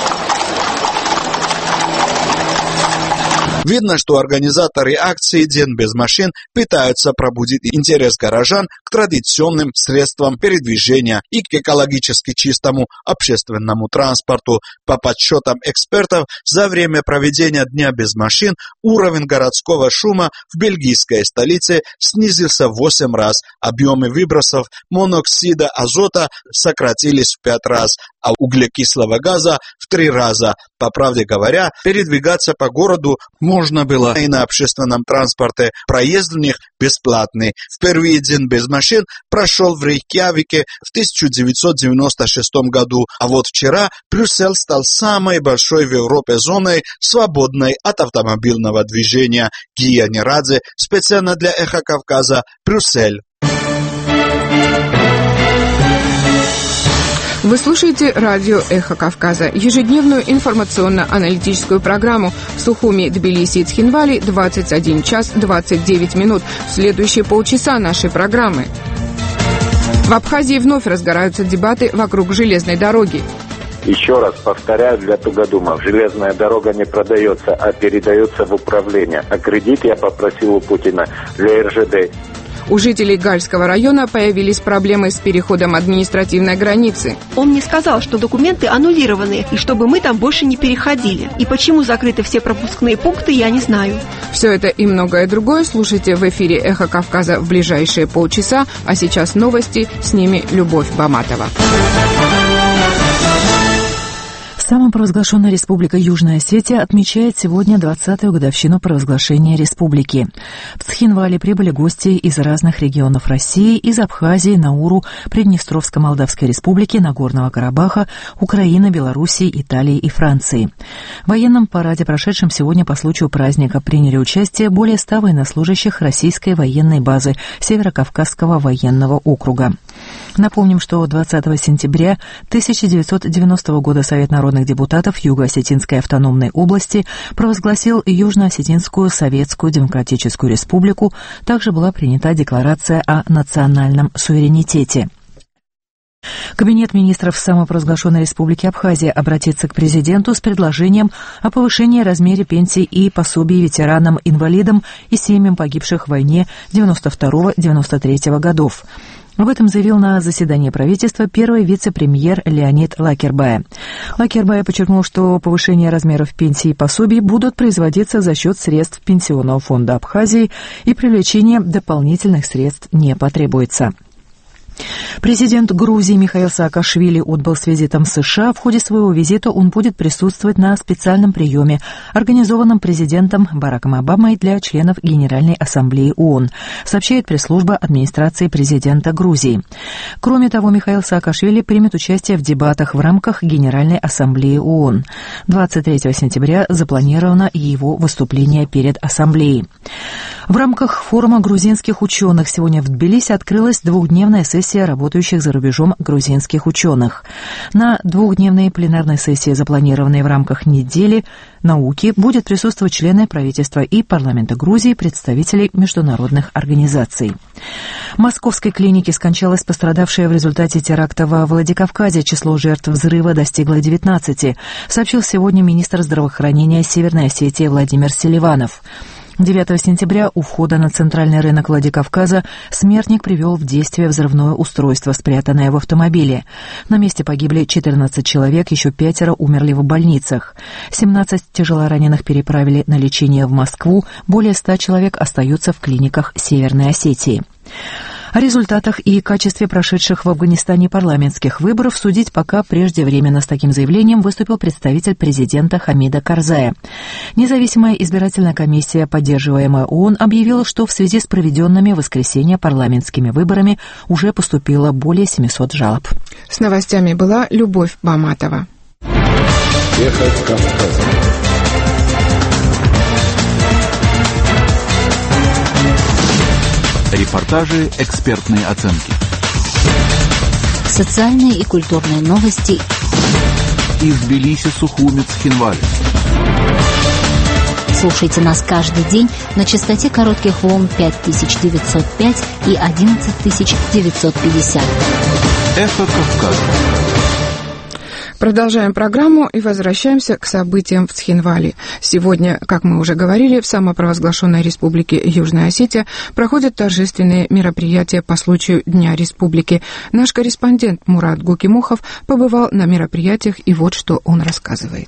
Видно, что организаторы акции «День без машин» пытаются пробудить интерес горожан к традиционным средствам передвижения и к экологически чистому общественному транспорту. По подсчетам экспертов, за время проведения Дня без машин уровень городского шума в бельгийской столице снизился в восемь раз. Объемы выбросов моноксида азота сократились в пять раз. а углекислого газа в три раза. По правде говоря, передвигаться по городу можно было и на общественном транспорте. Проезд в них бесплатный. В первый день без машин прошел в Рейкьявике в тысяча девятьсот девяносто шестом году, а вот вчера Брюссель стал самой большой в Европе зоной, свободной от автомобильного движения. Гия Нерадзе, специально для Эхо Кавказа, Брюссель. Вы слушаете радио «Эхо Кавказа», ежедневную информационно-аналитическую программу в Сухуми, Тбилиси и Цхинвали, двадцать один час двадцать девять минут. В следующие полчаса нашей программы. В Абхазии вновь разгораются дебаты вокруг железной дороги. Еще раз повторяю для тугодумов, железная дорога не продается, а передается в управление. А кредит я попросил у Путина для эр жэ дэ. У жителей Гальского района появились проблемы с переходом административной границы. Он мне сказал, что документы аннулированы, и чтобы мы там больше не переходили. И почему закрыты все пропускные пункты, я не знаю. Все это и многое другое слушайте в эфире «Эхо Кавказа» в ближайшие полчаса. А сейчас новости, с ними Любовь Баматова. Самопровозглашенная Республика Южная Осетия отмечает сегодня двадцатую годовщину провозглашения республики. В Цхинвали прибыли гости из разных регионов России, из Абхазии, Науру, Приднестровско-Молдавской Республики, Нагорного Карабаха, Украины, Белоруссии, Италии и Франции. В военном параде, прошедшем сегодня по случаю праздника, приняли участие более ста военнослужащих российской военной базы Северокавказского военного округа. Напомним, что двадцатого сентября тысяча девятьсот девяностого года Совет народных депутатов Юго-Осетинской автономной области провозгласил Южно-Осетинскую Советскую Демократическую Республику. Также была принята декларация о национальном суверенитете. Кабинет министров самопровозглашенной Республики Абхазия обратится к президенту с предложением о повышении размера пенсий и пособий ветеранам-инвалидам и семьям погибших в войне девяносто второго — девяносто третьего годов. Об этом заявил на заседании правительства первый вице-премьер Леонид Лакербай. Лакербай подчеркнул, что повышение размеров пенсий и пособий будут производиться за счет средств Пенсионного фонда Абхазии, и привлечение дополнительных средств не потребуется. Президент Грузии Михаил Саакашвили отбыл с визитом в США. В ходе своего визита он будет присутствовать на специальном приеме, организованном президентом Бараком Обамой для членов Генеральной Ассамблеи ООН, сообщает пресс-служба администрации президента Грузии. Кроме того, Михаил Саакашвили примет участие в дебатах в рамках Генеральной Ассамблеи ООН. двадцать третьего сентября запланировано его выступление перед Ассамблеей. В рамках форума грузинских ученых сегодня в Тбилиси открылась двухдневная сессия работающих за рубежом грузинских ученых. На двухдневной пленарной сессии, запланированной в рамках недели науки, будет присутствовать члены правительства и парламента Грузии, представители международных организаций. В московской клинике скончалась пострадавшая в результате теракта во Владикавказе. Число жертв взрыва достигло девятнадцати, сообщил сегодня министр здравоохранения Северной Осетии Владимир Селиванов. девятого сентября у входа на центральный рынок Владикавказа смертник привел в действие взрывное устройство, спрятанное в автомобиле. На месте погибли четырнадцать человек, еще пятеро умерли в больницах. семнадцать тяжелораненых переправили на лечение в Москву, более ста человек остаются в клиниках Северной Осетии. О результатах и качестве прошедших в Афганистане парламентских выборов судить пока преждевременно. С таким заявлением выступил представитель президента Хамида Карзая. Независимая избирательная комиссия, поддерживаемая ООН, объявила, что в связи с проведенными в воскресенье парламентскими выборами уже поступило более семисот жалоб. С новостями была Любовь Баматова. Эхо Кавказа. Репортажи, экспертные оценки. Социальные и культурные новости. Из Тбилиси, Сухуми, Цхинвали. Слушайте нас каждый день на частоте коротких волн пять тысяч девятьсот пять и одиннадцать тысяч девятьсот пятьдесят. Эхо Кавказа. Продолжаем программу и возвращаемся к событиям в Цхинвали. Сегодня, как мы уже говорили, в самопровозглашенной Республике Южная Осетия проходят торжественные мероприятия по случаю Дня Республики. Наш корреспондент Мурат Гукимухов побывал на мероприятиях, и вот что он рассказывает.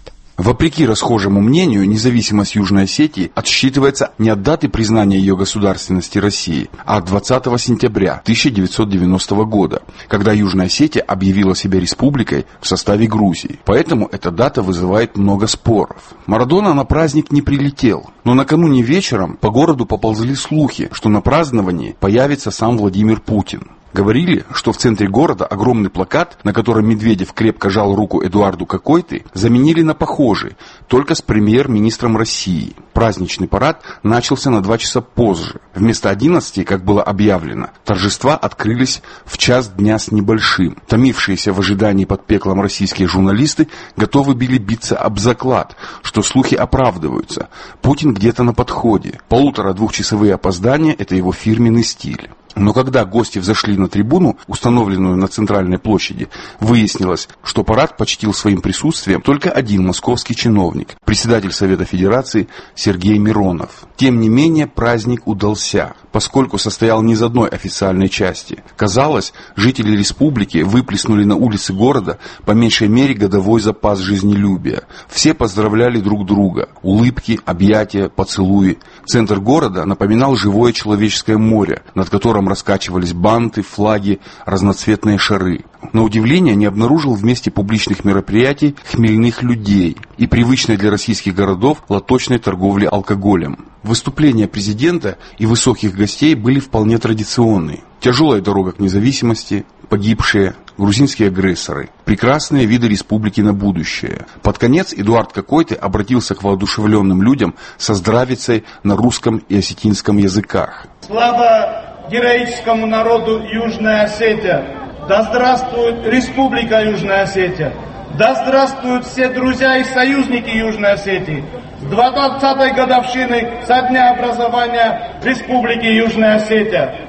Вопреки расхожему мнению, независимость Южной Осетии отсчитывается не от даты признания ее государственности России, а от двадцатого сентября тысяча девятьсот девяностого года, когда Южная Осетия объявила себя республикой в составе Грузии. Поэтому эта дата вызывает много споров. Марадона на праздник не прилетел, но накануне вечером по городу поползли слухи, что на праздновании появится сам Владимир Путин. Говорили, что в центре города огромный плакат, на котором Медведев крепко жал руку Эдуарду Какойты, заменили на похожий, только с премьер-министром России. Праздничный парад начался на два часа позже. Вместо одиннадцати, как было объявлено, торжества открылись в час дня с небольшим. Томившиеся в ожидании под пеклом российские журналисты готовы были биться об заклад, что слухи оправдываются. Путин где-то на подходе. Полутора-двухчасовые опоздания – это его фирменный стиль. Но когда гости взошли на трибуну, установленную на центральной площади, выяснилось, что парад почтил своим присутствием только один московский чиновник, председатель Совета Федерации Сергей Миронов. Тем не менее, праздник удался, поскольку состоял не из одной официальной части. Казалось, жители республики выплеснули на улицы города по меньшей мере годовой запас жизнелюбия. Все поздравляли друг друга. Улыбки, объятия, поцелуи. Центр города напоминал живое человеческое море, над которым раскачивались банты, флаги, разноцветные шары. На удивление не обнаружил в месте публичных мероприятий хмельных людей и привычной для российских городов лоточной торговли алкоголем. Выступления президента и высоких гостей были вполне традиционные. Тяжелая дорога к независимости, погибшие, грузинские агрессоры, прекрасные виды республики на будущее. Под конец Эдуард Какойты обратился к воодушевленным людям со здравицей на русском и осетинском языках. Слава героическому народу Южная Осетия! Да здравствует Республика Южная Осетия! Да здравствуют все друзья и союзники Южной Осетии! С двадцатой годовщины со дня образования Республики Южная Осетия!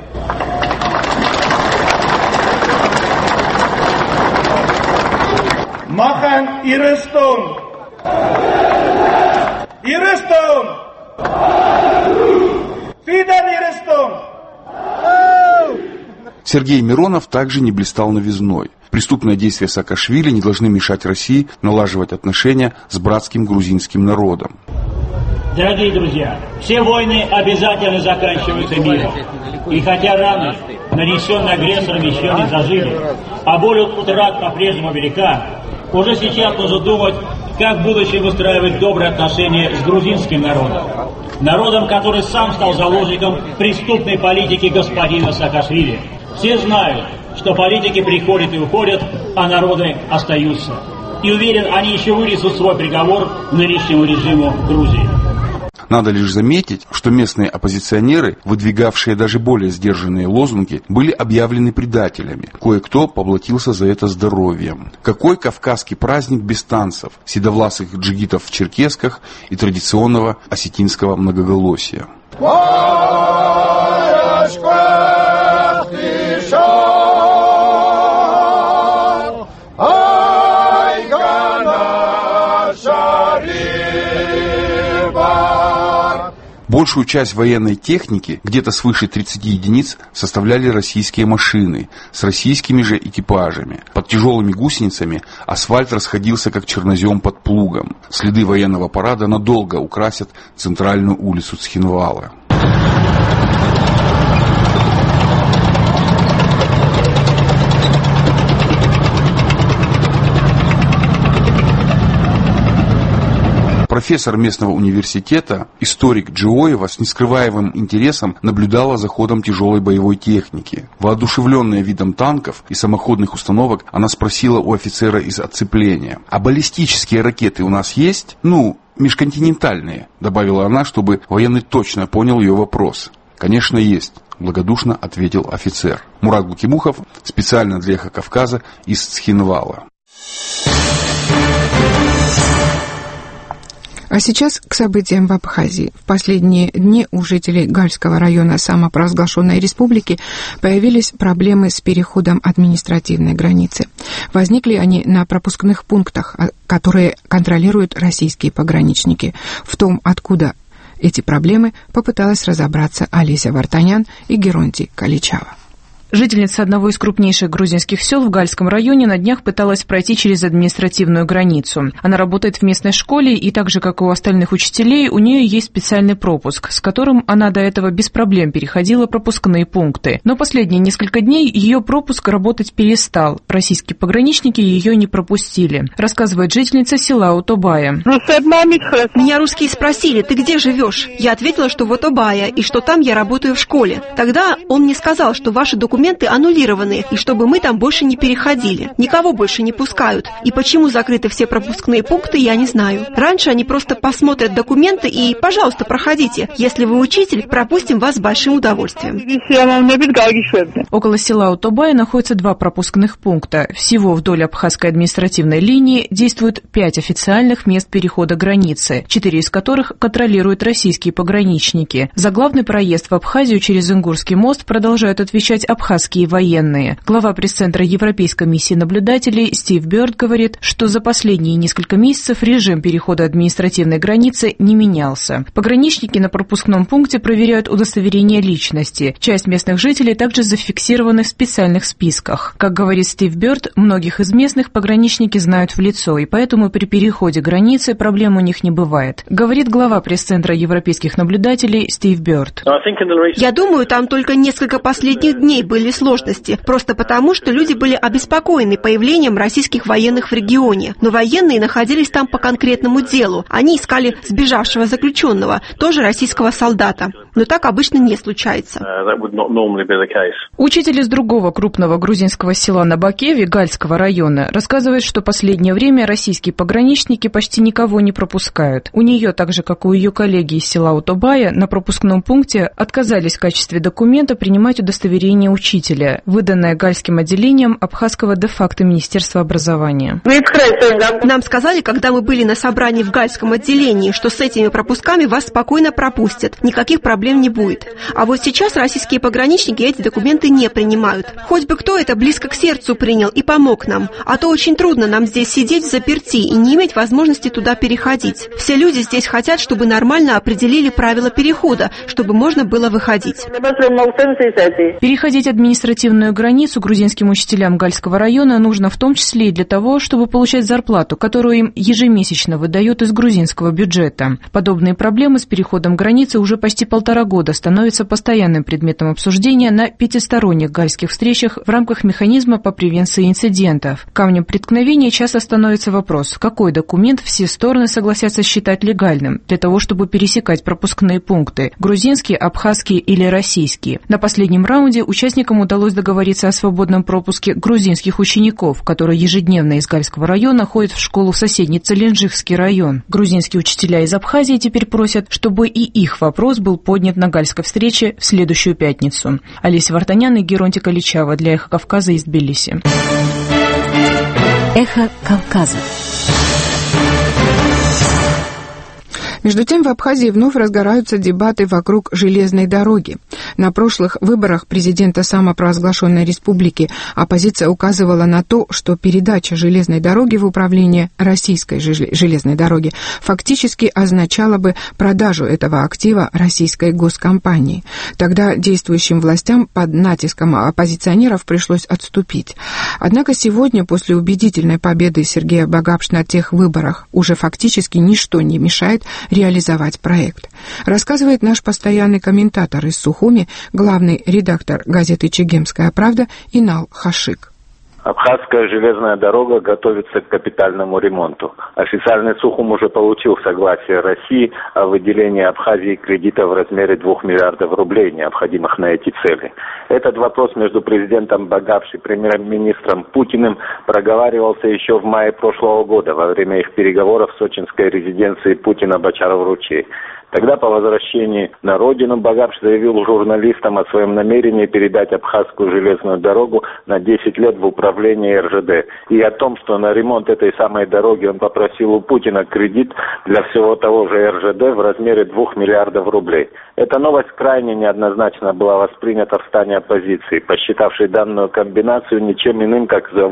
Махан Ирестон! Ирестон! Фидан Ирестон! Сергей Миронов также не блистал новизной. Преступные действия Саакашвили не должны мешать России налаживать отношения с братским грузинским народом. Дорогие друзья, все войны обязательно заканчиваются миром. И хотя раны, нанесенные агрессором, еще не зажили, а боль от утрат по-прежнему велика, уже сейчас нужно думать, как в будущем выстраивать добрые отношения с грузинским народом. Народом, который сам стал заложником преступной политики господина Саакашвили. Все знают, что политики приходят и уходят, а народы остаются. И уверен, они еще вынесут свой приговор нынешнему режиму Грузии. Надо лишь заметить, что местные оппозиционеры, выдвигавшие даже более сдержанные лозунги, были объявлены предателями. Кое-кто поплатился за это здоровьем. Какой кавказский праздник без танцев, седовласых джигитов в черкесках и традиционного осетинского многоголосия? Большую часть военной техники, где-то свыше тридцати единиц, составляли российские машины с российскими же экипажами. Под тяжелыми гусеницами асфальт расходился как чернозем под плугом. Следы военного парада надолго украсят центральную улицу Цхинвала. Профессор местного университета, историк Джиоева, с нескрываемым интересом наблюдала за ходом тяжелой боевой техники. Воодушевленная видом танков и самоходных установок, она спросила у офицера из отцепления: «А баллистические ракеты у нас есть? Ну, межконтинентальные», добавила она, чтобы военный точно понял ее вопрос. «Конечно, есть», благодушно ответил офицер. Мурат Гукимухов, специально для «Эхо Кавказа» из Цхинвала. А сейчас к событиям в Абхазии. В последние дни у жителей Гальского района самопровозглашенной республики появились проблемы с переходом административной границы. Возникли они на пропускных пунктах, которые контролируют российские пограничники. В том, откуда эти проблемы, попыталась разобраться Олеся Вартанян и Геронтий Каличава. Жительница одного из крупнейших грузинских сел в Гальском районе на днях пыталась пройти через административную границу. Она работает в местной школе, и так же, как и у остальных учителей, у нее есть специальный пропуск, с которым она до этого без проблем переходила пропускные пункты. Но последние несколько дней ее пропуск работать перестал. Российские пограничники ее не пропустили, рассказывает жительница села Утобая. Меня русские спросили: ты где живешь? Я ответила, что в Утобая, и что там я работаю в школе. Тогда он мне сказал, что ваши документы аннулированы, и чтобы мы там больше не переходили. Никого больше не пускают. И почему закрыты все пропускные пункты, я не знаю. Раньше они просто посмотрят документы и, пожалуйста, проходите. Если вы учитель, пропустим вас с большим удовольствием. Около села Утобая находится два пропускных пункта. Всего вдоль абхазской административной линии действуют пять официальных мест перехода границы, четыре из которых контролируют российские пограничники. За главный проезд в Абхазию через Ингурский мост продолжают отвечать абхазские военные. Глава пресс-центра Европейской миссии наблюдателей Стив Бёрд говорит, что за последние несколько месяцев режим перехода административной границы не менялся. Пограничники на пропускном пункте проверяют удостоверение личности. Часть местных жителей также зафиксированы в специальных списках. Как говорит Стив Бёрд, многих из местных пограничники знают в лицо, и поэтому при переходе границы проблем у них не бывает. Говорит глава пресс-центра европейских наблюдателей Стив Бёрд. Я думаю, там только несколько последних дней были сложности, просто потому, что люди были обеспокоены появлением российских военных в регионе. Но военные находились там по конкретному делу. Они искали сбежавшего заключенного, тоже российского солдата. Но так обычно не случается. Учитель из другого крупного грузинского села на Бакеве, Гальского района, рассказывает, что последнее время российские пограничники почти никого не пропускают. У нее, так же, как у ее коллеги из села Утобая, на пропускном пункте отказались в качестве документа принимать удостоверение учителя, выданное Гальским отделением Абхазского де-факто Министерства образования. Нам сказали, когда мы были на собрании в Гальском отделении, что с этими пропусками вас спокойно пропустят, никаких проблем не будет. А вот сейчас российские пограничники эти документы не принимают. Хоть бы кто это близко к сердцу принял и помог нам, а то очень трудно нам здесь сидеть взаперти и не иметь возможности туда переходить. Все люди здесь хотят, чтобы нормально определили правила перехода, чтобы можно было выходить. Переходить административную границу грузинским учителям Гальского района нужно в том числе и для того, чтобы получать зарплату, которую им ежемесячно выдают из грузинского бюджета. Подобные проблемы с переходом границы уже почти полтора года становятся постоянным предметом обсуждения на пятисторонних гальских встречах в рамках механизма по превенции инцидентов. Камнем преткновения часто становится вопрос, какой документ все стороны согласятся считать легальным для того, чтобы пересекать пропускные пункты – грузинские, абхазские или российские. На последнем раунде участникам удалось договориться о свободном пропуске грузинских учеников, которые ежедневно из Гальского района ходят в школу в соседний Целинджихский район. Грузинские учителя из Абхазии теперь просят, чтобы и их вопрос был поднят на Гальской встрече в следующую пятницу. Олеся Вартанян и Геронтика Личава для «Эхо Кавказа» из Тбилиси. Эхо Кавказа. Между тем, в Абхазии вновь разгораются дебаты вокруг железной дороги. На прошлых выборах президента самопровозглашенной республики оппозиция указывала на то, что передача железной дороги в управление российской железной дороги фактически означала бы продажу этого актива российской госкомпании. Тогда действующим властям под натиском оппозиционеров пришлось отступить. Однако сегодня, после убедительной победы Сергея Багапш на тех выборах, уже фактически ничто не мешает реализовать проект. Рассказывает наш постоянный комментатор из Сухуми, главный редактор газеты «Чегемская правда» Инал Хашик. Абхазская железная дорога готовится к капитальному ремонту. Официальный Сухум уже получил согласие России о выделении Абхазии кредита в размере двух миллиардов рублей, необходимых на эти цели. Этот вопрос между президентом Багапш и премьер-министром Путиным проговаривался еще в мае прошлого года во время их переговоров в сочинской резиденции Путина Бочаров-Ручей. Тогда по возвращении на родину Багапш заявил журналистам о своем намерении передать Абхазскую железную дорогу на десять лет в управление эр жэ дэ. И о том, что на ремонт этой самой дороги он попросил у Путина кредит для всего того же эр жэ дэ в размере двух миллиардов рублей. Эта новость крайне неоднозначно была воспринята в стане оппозиции, посчитавшей данную комбинацию ничем иным, как завуалированным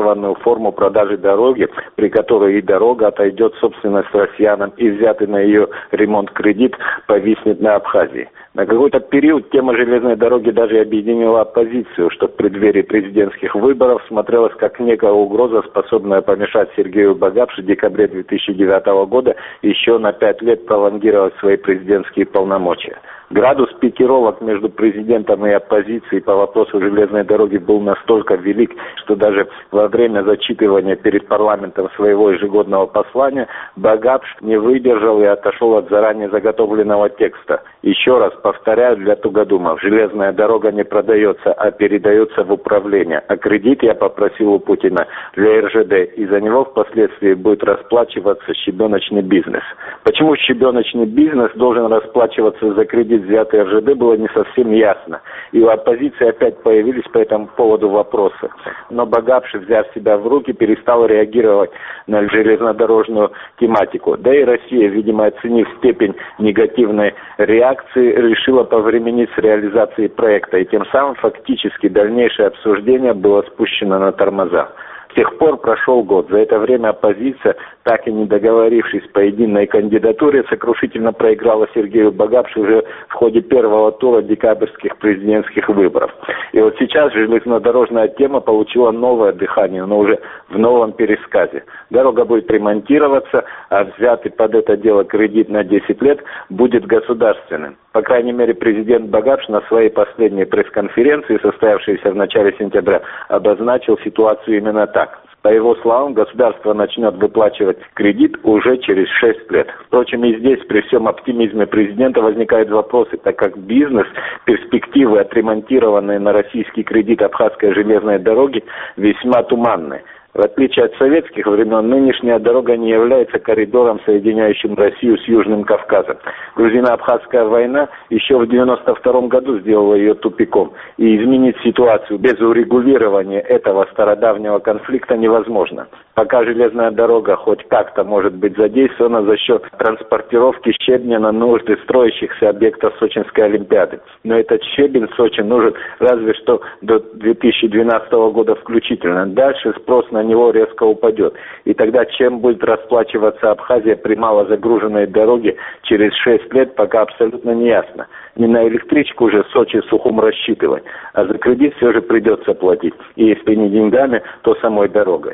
запланированную форму продажи дороги, при которой и дорога отойдет в собственность россиянам, и взятый на ее ремонт кредит повиснет на Абхазии. На какой-то период тема железной дороги даже объединила оппозицию, что в преддверии президентских выборов смотрелась как некая угроза, способная помешать Сергею Багапше в декабре две тысячи девятого года еще на пять лет пролонгировать свои президентские полномочия. Градус пикировок между президентом и оппозицией по вопросу железной дороги был настолько велик, что даже во время зачитывания перед парламентом своего ежегодного послания Багапш не выдержал и отошел от заранее заготовленного текста. Еще раз повторяю для тугодумов, железная дорога не продается, а передается в управление. А кредит я попросил у Путина для эр жэ дэ, и за него впоследствии будет расплачиваться щебеночный бизнес. Почему щебеночный бизнес должен расплачиваться за кредит, взятый эр жэ дэ, было не совсем ясно. И у оппозиции опять появились по этому поводу вопросы. Но Багапш, взяв себя в руки, перестал реагировать на железнодорожную тематику. Да и Россия, видимо, оценив степень негативной реакции, решила повременить с реализацией проекта. И тем самым фактически дальнейшее обсуждение было спущено на тормоза. С тех пор прошел год. За это время оппозиция, так и не договорившись по единой кандидатуре, сокрушительно проиграла Сергею Багапше уже в ходе первого тура декабрьских президентских выборов. И вот сейчас железнодорожная тема получила новое дыхание, но уже в новом пересказе. Дорога будет ремонтироваться, а взятый под это дело кредит на десять лет будет государственным. По крайней мере, президент Багапш на своей последней пресс-конференции, состоявшейся в начале сентября, обозначил ситуацию именно так. По его словам, государство начнет выплачивать кредит уже через шесть лет. Впрочем, и здесь, при всем оптимизме президента, возникают вопросы, так как бизнес, перспективы, отремонтированные на российский кредит Абхазской железной дороги, весьма туманны. В отличие от советских времен, нынешняя дорога не является коридором, соединяющим Россию с Южным Кавказом. Грузино-Абхазская война еще в девяносто втором году сделала ее тупиком. И изменить ситуацию без урегулирования этого стародавнего конфликта невозможно. Пока железная дорога хоть как-то может быть задействована за счет транспортировки щебня на нужды строящихся объектов Сочинской Олимпиады. Но этот щебень в Сочи нужен разве что до две тысячи двенадцатого года включительно. Дальше спрос на него резко упадет. И тогда чем будет расплачиваться Абхазия при малозагруженной дороге через шесть лет, пока абсолютно не ясно. Не на электричку уже Сочи-Сухум рассчитывать, а за кредит все же придется платить. И если не деньгами, то самой дорогой.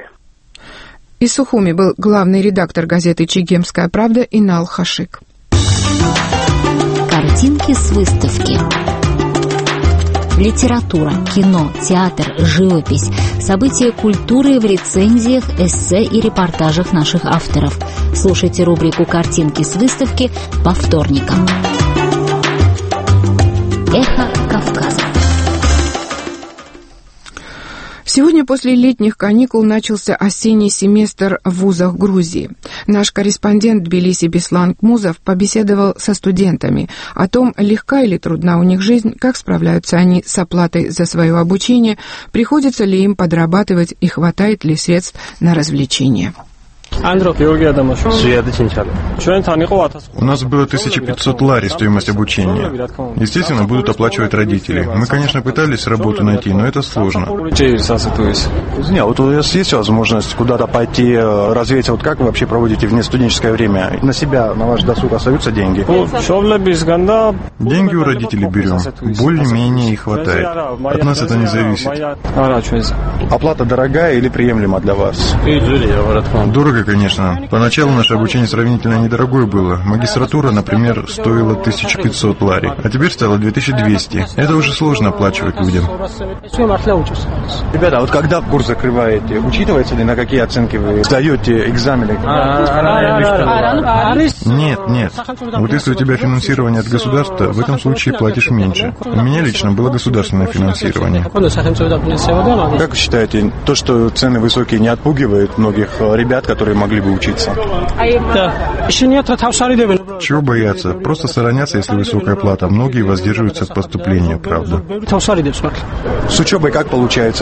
Из Сухуми был главный редактор газеты «Чегемская правда» Инал Хашик. Картинки с выставки. Литература, кино, театр, живопись, события культуры в рецензиях, эссе и репортажах наших авторов. Слушайте рубрику «Картинки с выставки» по вторникам. Эхо Кавказа. Сегодня после летних каникул начался осенний семестр в вузах Грузии. Наш корреспондент Тбилиси Беслан Кмузов побеседовал со студентами о том, легка или трудна у них жизнь, как справляются они с оплатой за свое обучение, приходится ли им подрабатывать и хватает ли средств на развлечения. У нас было тысяча пятьсот лари стоимость обучения. Естественно, будут оплачивать родители. Мы, конечно, пытались работу найти, но это сложно. Нет, вот у вас есть возможность куда-то пойти развеяться? Вот как вы вообще проводите внестуденческое время? На себя, на ваш досуг остаются деньги? Деньги у родителей берем. Более-менее и хватает. От нас это не зависит. Оплата дорогая или приемлема для вас? Дорого, конечно. Поначалу наше обучение сравнительно недорогое было. Магистратура, например, стоила тысяча пятьсот лари, а теперь стало две тысячи двести. Это уже сложно оплачивать людям. Ребята, вот когда курс закрываете, учитывается ли, на какие оценки вы сдаете экзамены? Нет, нет. Вот если у тебя финансирование от государства, в этом случае платишь меньше. У меня лично было государственное финансирование. Как вы считаете, то, что цены высокие, не отпугивает многих ребят, которые могли бы учиться? Чего бояться? Просто сторонятся, если высокая плата. Многие воздерживаются от поступления, правда. С учебой как получается?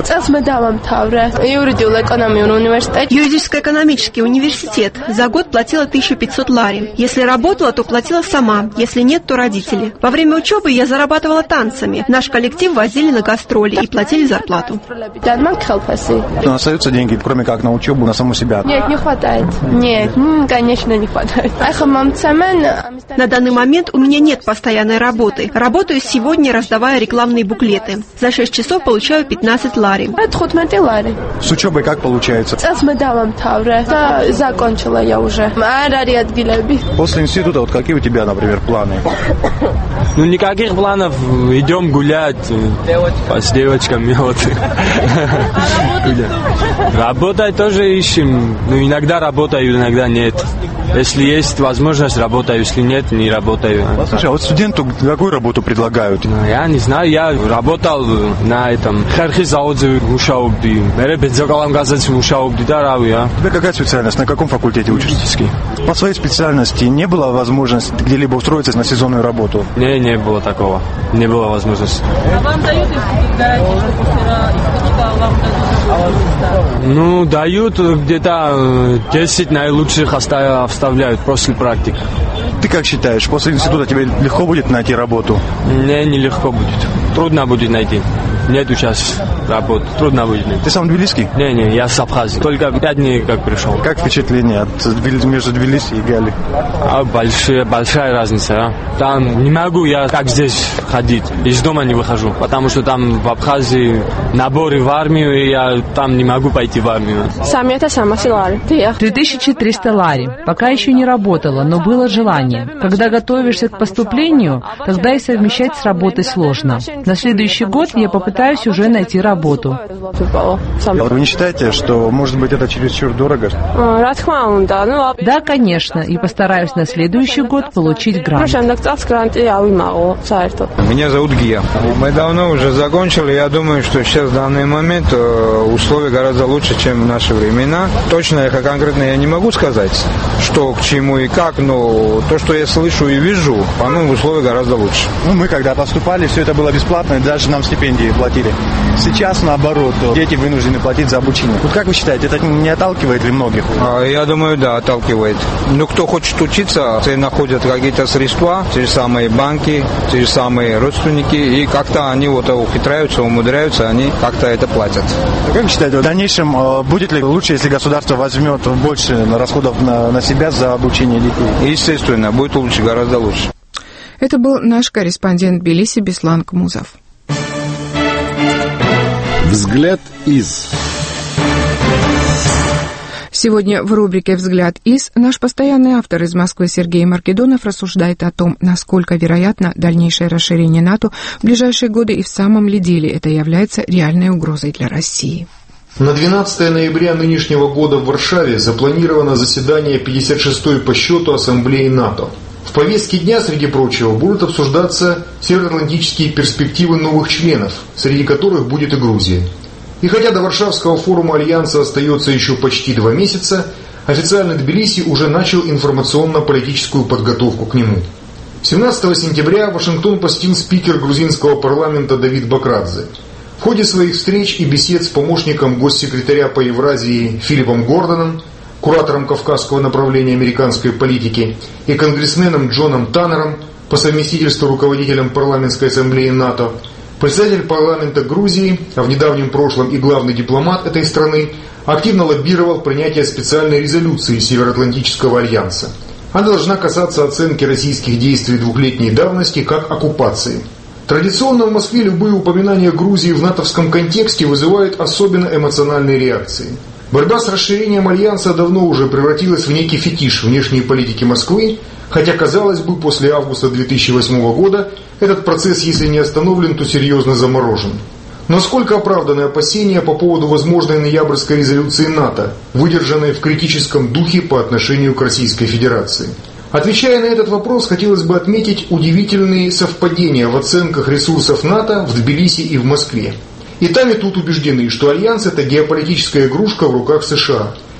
Юридическо-экономический университет. За год платила тысячу пятьсот лари. Если работала, то платила сама. Если нет, то родители. Во время учебы я зарабатывала танцами. Наш коллектив возили на гастроли и платили зарплату. Но остаются деньги, кроме как на учебу, на саму себя? Нет, не хватает. Нет, конечно, не хватает. На данный момент у меня нет постоянной работы. Работаю сегодня, раздавая рекламные буклеты. За шесть часов получаю пятнадцать лари. С учебой как получается? Закончила я уже. После института, вот какие у тебя, например, планы? Ну, никаких планов. Идем гулять с девочками. Вот. Работать тоже ищем. Ну, иногда работаю, иногда нет. Если есть возможность, работаю. Если нет, не работаю. Слушай, а вот студенту какую работу предлагают? Ну, я не знаю. Я работал на этом Хархизауде мушаубди. Мере бензоколам газете мушаубди. Да, рау я. У тебя какая специальность? На каком факультете учишься? По своей специальности не было возможности где-либо устроиться на сезонную работу? Не, не было такого. Не было возможности. А вам дают гарантию, что после института вам дают? Ну, дают где-то десять наилучших оставляют после практики. Ты как считаешь, после института тебе легко будет найти работу? Не, не легко будет. Трудно будет найти. Нету сейчас работы. Трудно будет найти. Ты сам тбилисский? Не, не, я с Абхазии. Только пять дней как пришел. Как впечатление от, между Тбилиси и Гали? А, большая, большая разница. А? Там не могу я как здесь ходить. Из дома не выхожу. Потому что там в Абхазии наборы в армию, и я там не могу пойти в армию. две тысячи триста лари. Пока еще не работала, но было желание. Когда готовишься к поступлению, тогда и совмещать с работой сложно. На следующий год я попытаюсь уже найти работу. Вы не считаете, что, может быть, это чересчур дорого? Да, конечно, и постараюсь на следующий год получить грант. Меня зовут Гия. Мы давно уже закончили. Я думаю, что сейчас в данный момент условия гораздо лучше, чем в наши времена. Точно, конкретно я не могу сказать, что к чему и как, но то, что я слышу и вижу, по-моему, условия гораздо лучше. Ну, мы когда поступали, все это было бесплатно, и даже нам стипендии платили. Сейчас, наоборот, дети вынуждены платить за обучение. Вот как вы считаете, это не отталкивает ли многих? Я думаю, да, отталкивает. Ну, кто хочет учиться, те находят какие-то средства, те же самые банки, те же самые родственники, и как-то они вот ухитряются, умудряются, они как-то это платят. Как вы считаете, в дальнейшем будет ли лучше, если государство возьмет больше расходов на, на себя за обучение детей? Естественно, будет лучше, гораздо лучше. Это был наш корреспондент в Тбилиси Беслан Кмузов. Взгляд из... Сегодня в рубрике «Взгляд из» наш постоянный автор из Москвы Сергей Маркедонов рассуждает о том, насколько вероятно дальнейшее расширение НАТО в ближайшие годы и в самом ли деле это является реальной угрозой для России. На двенадцатое ноября нынешнего года в Варшаве запланировано заседание пятьдесят шестой по счету Ассамблеи НАТО. В повестке дня, среди прочего, будут обсуждаться североатлантические перспективы новых членов, среди которых будет и Грузия. И хотя до Варшавского форума Альянса остается еще почти два месяца, официально Тбилиси уже начал информационно-политическую подготовку к нему. семнадцатого сентября Вашингтон посетил спикер грузинского парламента Давид Бакрадзе. В ходе своих встреч и бесед с помощником госсекретаря по Евразии Филиппом Гордоном, куратором кавказского направления американской политики, и конгрессменом Джоном Таннером, по совместительству руководителем парламентской ассамблеи НАТО, председатель парламента Грузии, а в недавнем прошлом и главный дипломат этой страны, активно лоббировал принятие специальной резолюции Североатлантического альянса. Она должна касаться оценки российских действий двухлетней давности как оккупации. Традиционно в Москве любые упоминания Грузии в натовском контексте вызывают особенно эмоциональные реакции. Борьба с расширением альянса давно уже превратилась в некий фетиш внешней политики Москвы, хотя, казалось бы, после августа две тысячи восьмого года этот процесс, если не остановлен, то серьезно заморожен. Но сколько оправданы опасения по поводу возможной ноябрьской резолюции НАТО, выдержанной в критическом духе по отношению к Российской Федерации? Отвечая на этот вопрос, хотелось бы отметить удивительные совпадения в оценках ресурсов НАТО в Тбилиси и в Москве. И там, и тут убеждены, что Альянс – это геополитическая игрушка в руках США.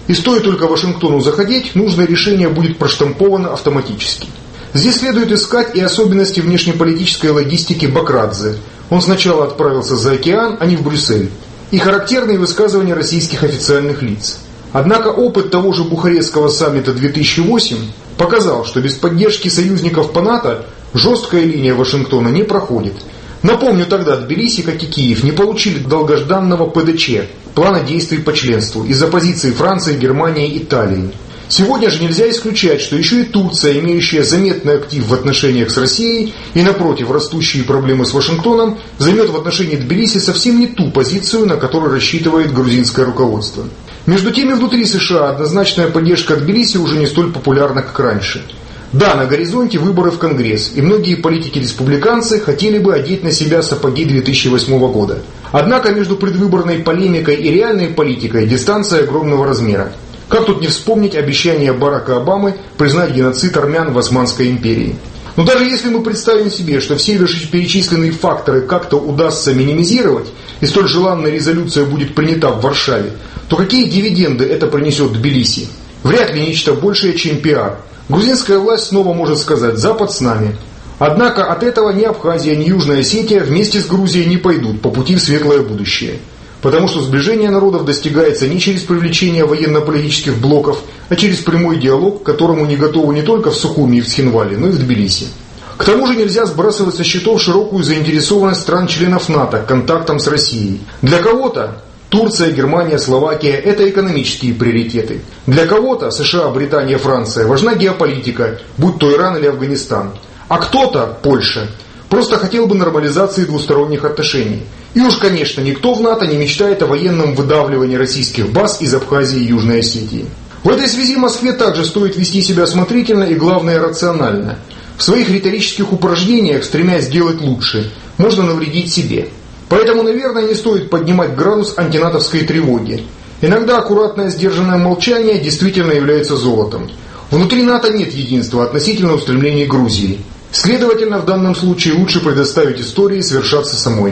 И стоит только Вашингтону захотеть, нужное решение будет проштамповано автоматически. Здесь следует искать и особенности внешнеполитической логистики Бакрадзе. Он сначала отправился за океан, а не в Брюссель. И характерные высказывания российских официальных лиц. Однако опыт того же Бухарестского саммита две тысячи восьмого показал, что без поддержки союзников по НАТО жесткая линия Вашингтона не проходит. Напомню, тогда Тбилиси, как и Киев, не получили долгожданного Пэ Дэ Че, плана действий по членству, из-за позиции Франции, Германии и Италии. Сегодня же нельзя исключать, что еще и Турция, имеющая заметный актив в отношениях с Россией и, напротив, растущие проблемы с Вашингтоном, займет в отношении Тбилиси совсем не ту позицию, на которую рассчитывает грузинское руководство. Между тем и внутри США однозначная поддержка Тбилиси уже не столь популярна, как раньше. Да, на горизонте выборы в Конгресс, и многие политики-республиканцы хотели бы одеть на себя сапоги две тысячи восьмого года. Однако между предвыборной полемикой и реальной политикой дистанция огромного размера. Как тут не вспомнить обещание Барака Обамы признать геноцид армян в Османской империи? Но даже если мы представим себе, что все вышеперечисленные факторы как-то удастся минимизировать, и столь желанная резолюция будет принята в Варшаве, то какие дивиденды это принесет Тбилиси? Вряд ли нечто большее, чем пиар. Грузинская власть снова может сказать «Запад с нами». Однако от этого ни Абхазия, ни Южная Осетия вместе с Грузией не пойдут по пути в светлое будущее. Потому что сближение народов достигается не через привлечение военно-политических блоков, а через прямой диалог, к которому не готовы не только в Сухуми и в Схинвале, но и в Тбилиси. К тому же нельзя сбрасывать со счетов широкую заинтересованность стран-членов НАТО к контактам с Россией. Для кого-то Турция, Германия, Словакия – это экономические приоритеты. Для кого-то США, Британия, Франция важна геополитика, будь то Иран или Афганистан. А кто-то, Польша, просто хотел бы нормализации двусторонних отношений. И уж, конечно, никто в НАТО не мечтает о военном выдавливании российских баз из Абхазии и Южной Осетии. В этой связи Москве также стоит вести себя осмотрительно и, главное, рационально. В своих риторических упражнениях, стремясь сделать лучше, можно навредить себе. Поэтому, наверное, не стоит поднимать градус антинатовской тревоги. Иногда аккуратное сдержанное молчание действительно является золотом. Внутри НАТО нет единства относительно устремлений Грузии. Следовательно, в данном случае лучше предоставить истории свершаться самой.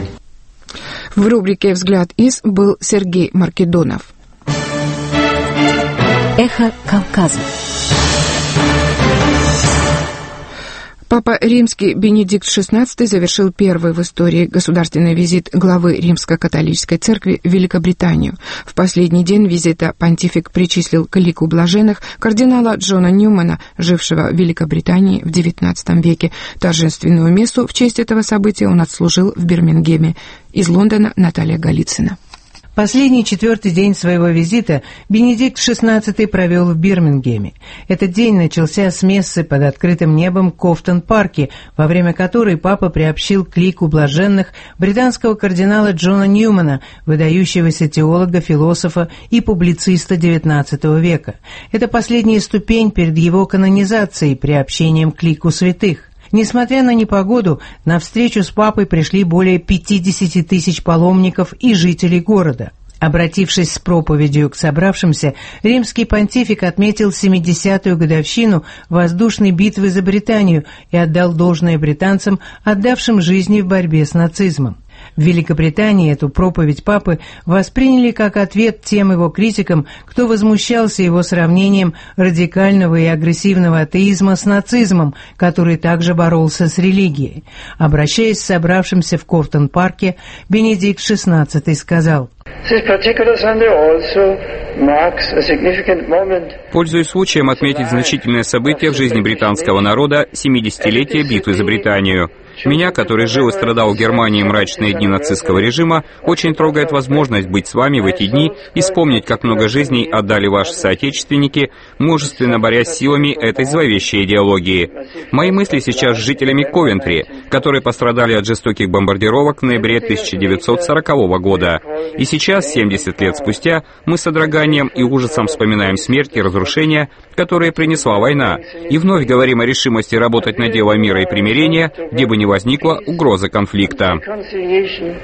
В рубрике «Взгляд из» был Сергей Маркедонов. Эхо Кавказа. Папа Римский Бенедикт шестнадцатый завершил первый в истории государственный визит главы Римско-католической церкви в Великобританию. В последний день визита понтифик причислил к лику блаженных кардинала Джона Ньюмана, жившего в Великобритании в девятнадцатом веке. Торжественную мессу в честь этого события он отслужил в Бирмингеме. Из Лондона Наталья Голицына. Последний четвертый день своего визита Бенедикт шестнадцатый провел в Бирмингеме. Этот день начался с мессы под открытым небом в Кофтон-парке, во время которой папа приобщил к лику блаженных британского кардинала Джона Ньюмана, выдающегося теолога, философа и публициста девятнадцатого века. Это последняя ступень перед его канонизацией, приобщением к лику святых. Несмотря на непогоду, на встречу с папой пришли более пятидесяти тысяч паломников и жителей города. Обратившись с проповедью к собравшимся, римский понтифик отметил семидесятую годовщину воздушной битвы за Британию и отдал должное британцам, отдавшим жизни в борьбе с нацизмом. В Великобритании эту проповедь папы восприняли как ответ тем его критикам, кто возмущался его сравнением радикального и агрессивного атеизма с нацизмом, который также боролся с религией. Обращаясь к собравшимся в Кофтон-парке, Бенедикт шестнадцатый сказал: «Пользуясь случаем отметить значительное событие в жизни британского народа – семидесятилетие битвы за Британию. Меня, который жил и страдал в Германии мрачные дни нацистского режима, очень трогает возможность быть с вами в эти дни и вспомнить, как много жизней отдали ваши соотечественники, мужественно борясь с силами этой зловещей идеологии. Мои мысли сейчас с жителями Ковентри, которые пострадали от жестоких бомбардировок в ноябре тысяча девятьсот сорокового года. И сейчас, семьдесят лет спустя, мы с содроганием и ужасом вспоминаем смерть и разрушения, которые принесла война, и вновь говорим о решимости работать на дело мира и примирения, где бы ни возникла угроза конфликта».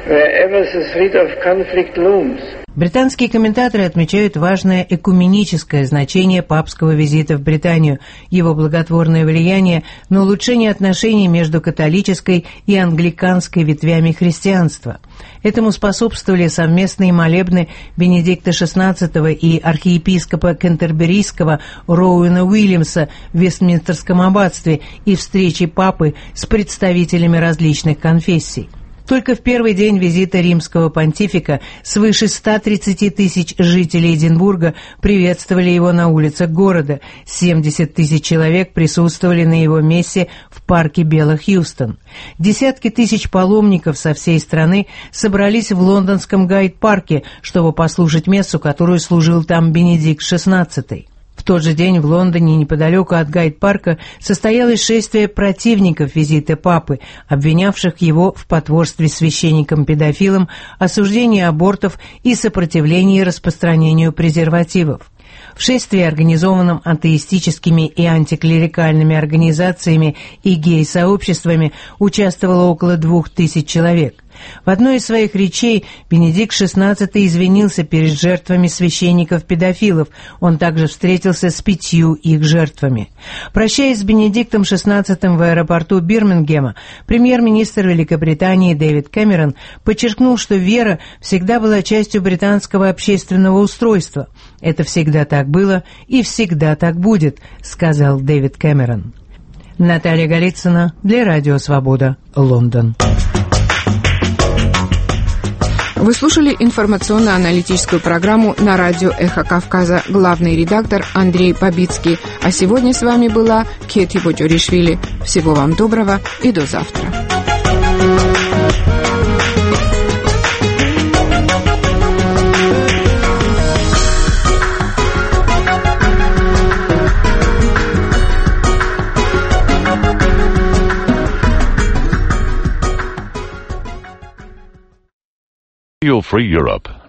Британские комментаторы отмечают важное экуменическое значение папского визита в Британию, его благотворное влияние на улучшение отношений между католической и англиканской ветвями христианства. Этому способствовали совместные молебны Бенедикта шестнадцатого и архиепископа Кентерберийского Роуэна Уильямса в Вестминстерском аббатстве и встречи папы с представителями различных конфессий. Только в первый день визита римского понтифика свыше ста тридцати тысяч жителей Эдинбурга приветствовали его на улицах города. семьдесят тысяч человек присутствовали на его мессе в парке Белла-Хьюстон. Десятки тысяч паломников со всей страны собрались в лондонском Гайд-парке, чтобы послушать мессу, которую служил там Бенедикт шестнадцатый. В тот же день в Лондоне, неподалеку от Гайд-парка, состоялось шествие противников визита папы, обвинявших его в потворстве священникам-педофилам, осуждении абортов и сопротивлении распространению презервативов. В шествии, организованном атеистическими и антиклерикальными организациями и гей-сообществами, участвовало около двух тысяч человек. В одной из своих речей Бенедикт шестнадцатый извинился перед жертвами священников-педофилов. Он также встретился с пятью их жертвами. Прощаясь с Бенедиктом шестнадцатым в аэропорту Бирмингема, премьер-министр Великобритании Дэвид Кэмерон подчеркнул, что вера всегда была частью британского общественного устройства. «Это всегда так было и всегда так будет», — сказал Дэвид Кэмерон. Наталья Голицына для Радио Свобода, Лондон. Вы слушали информационно-аналитическую программу на радио «Эхо Кавказа», главный редактор Андрей Побицкий. А сегодня с вами была Кети Боджоришвили. Всего вам доброго и до завтра. Radio Free Europe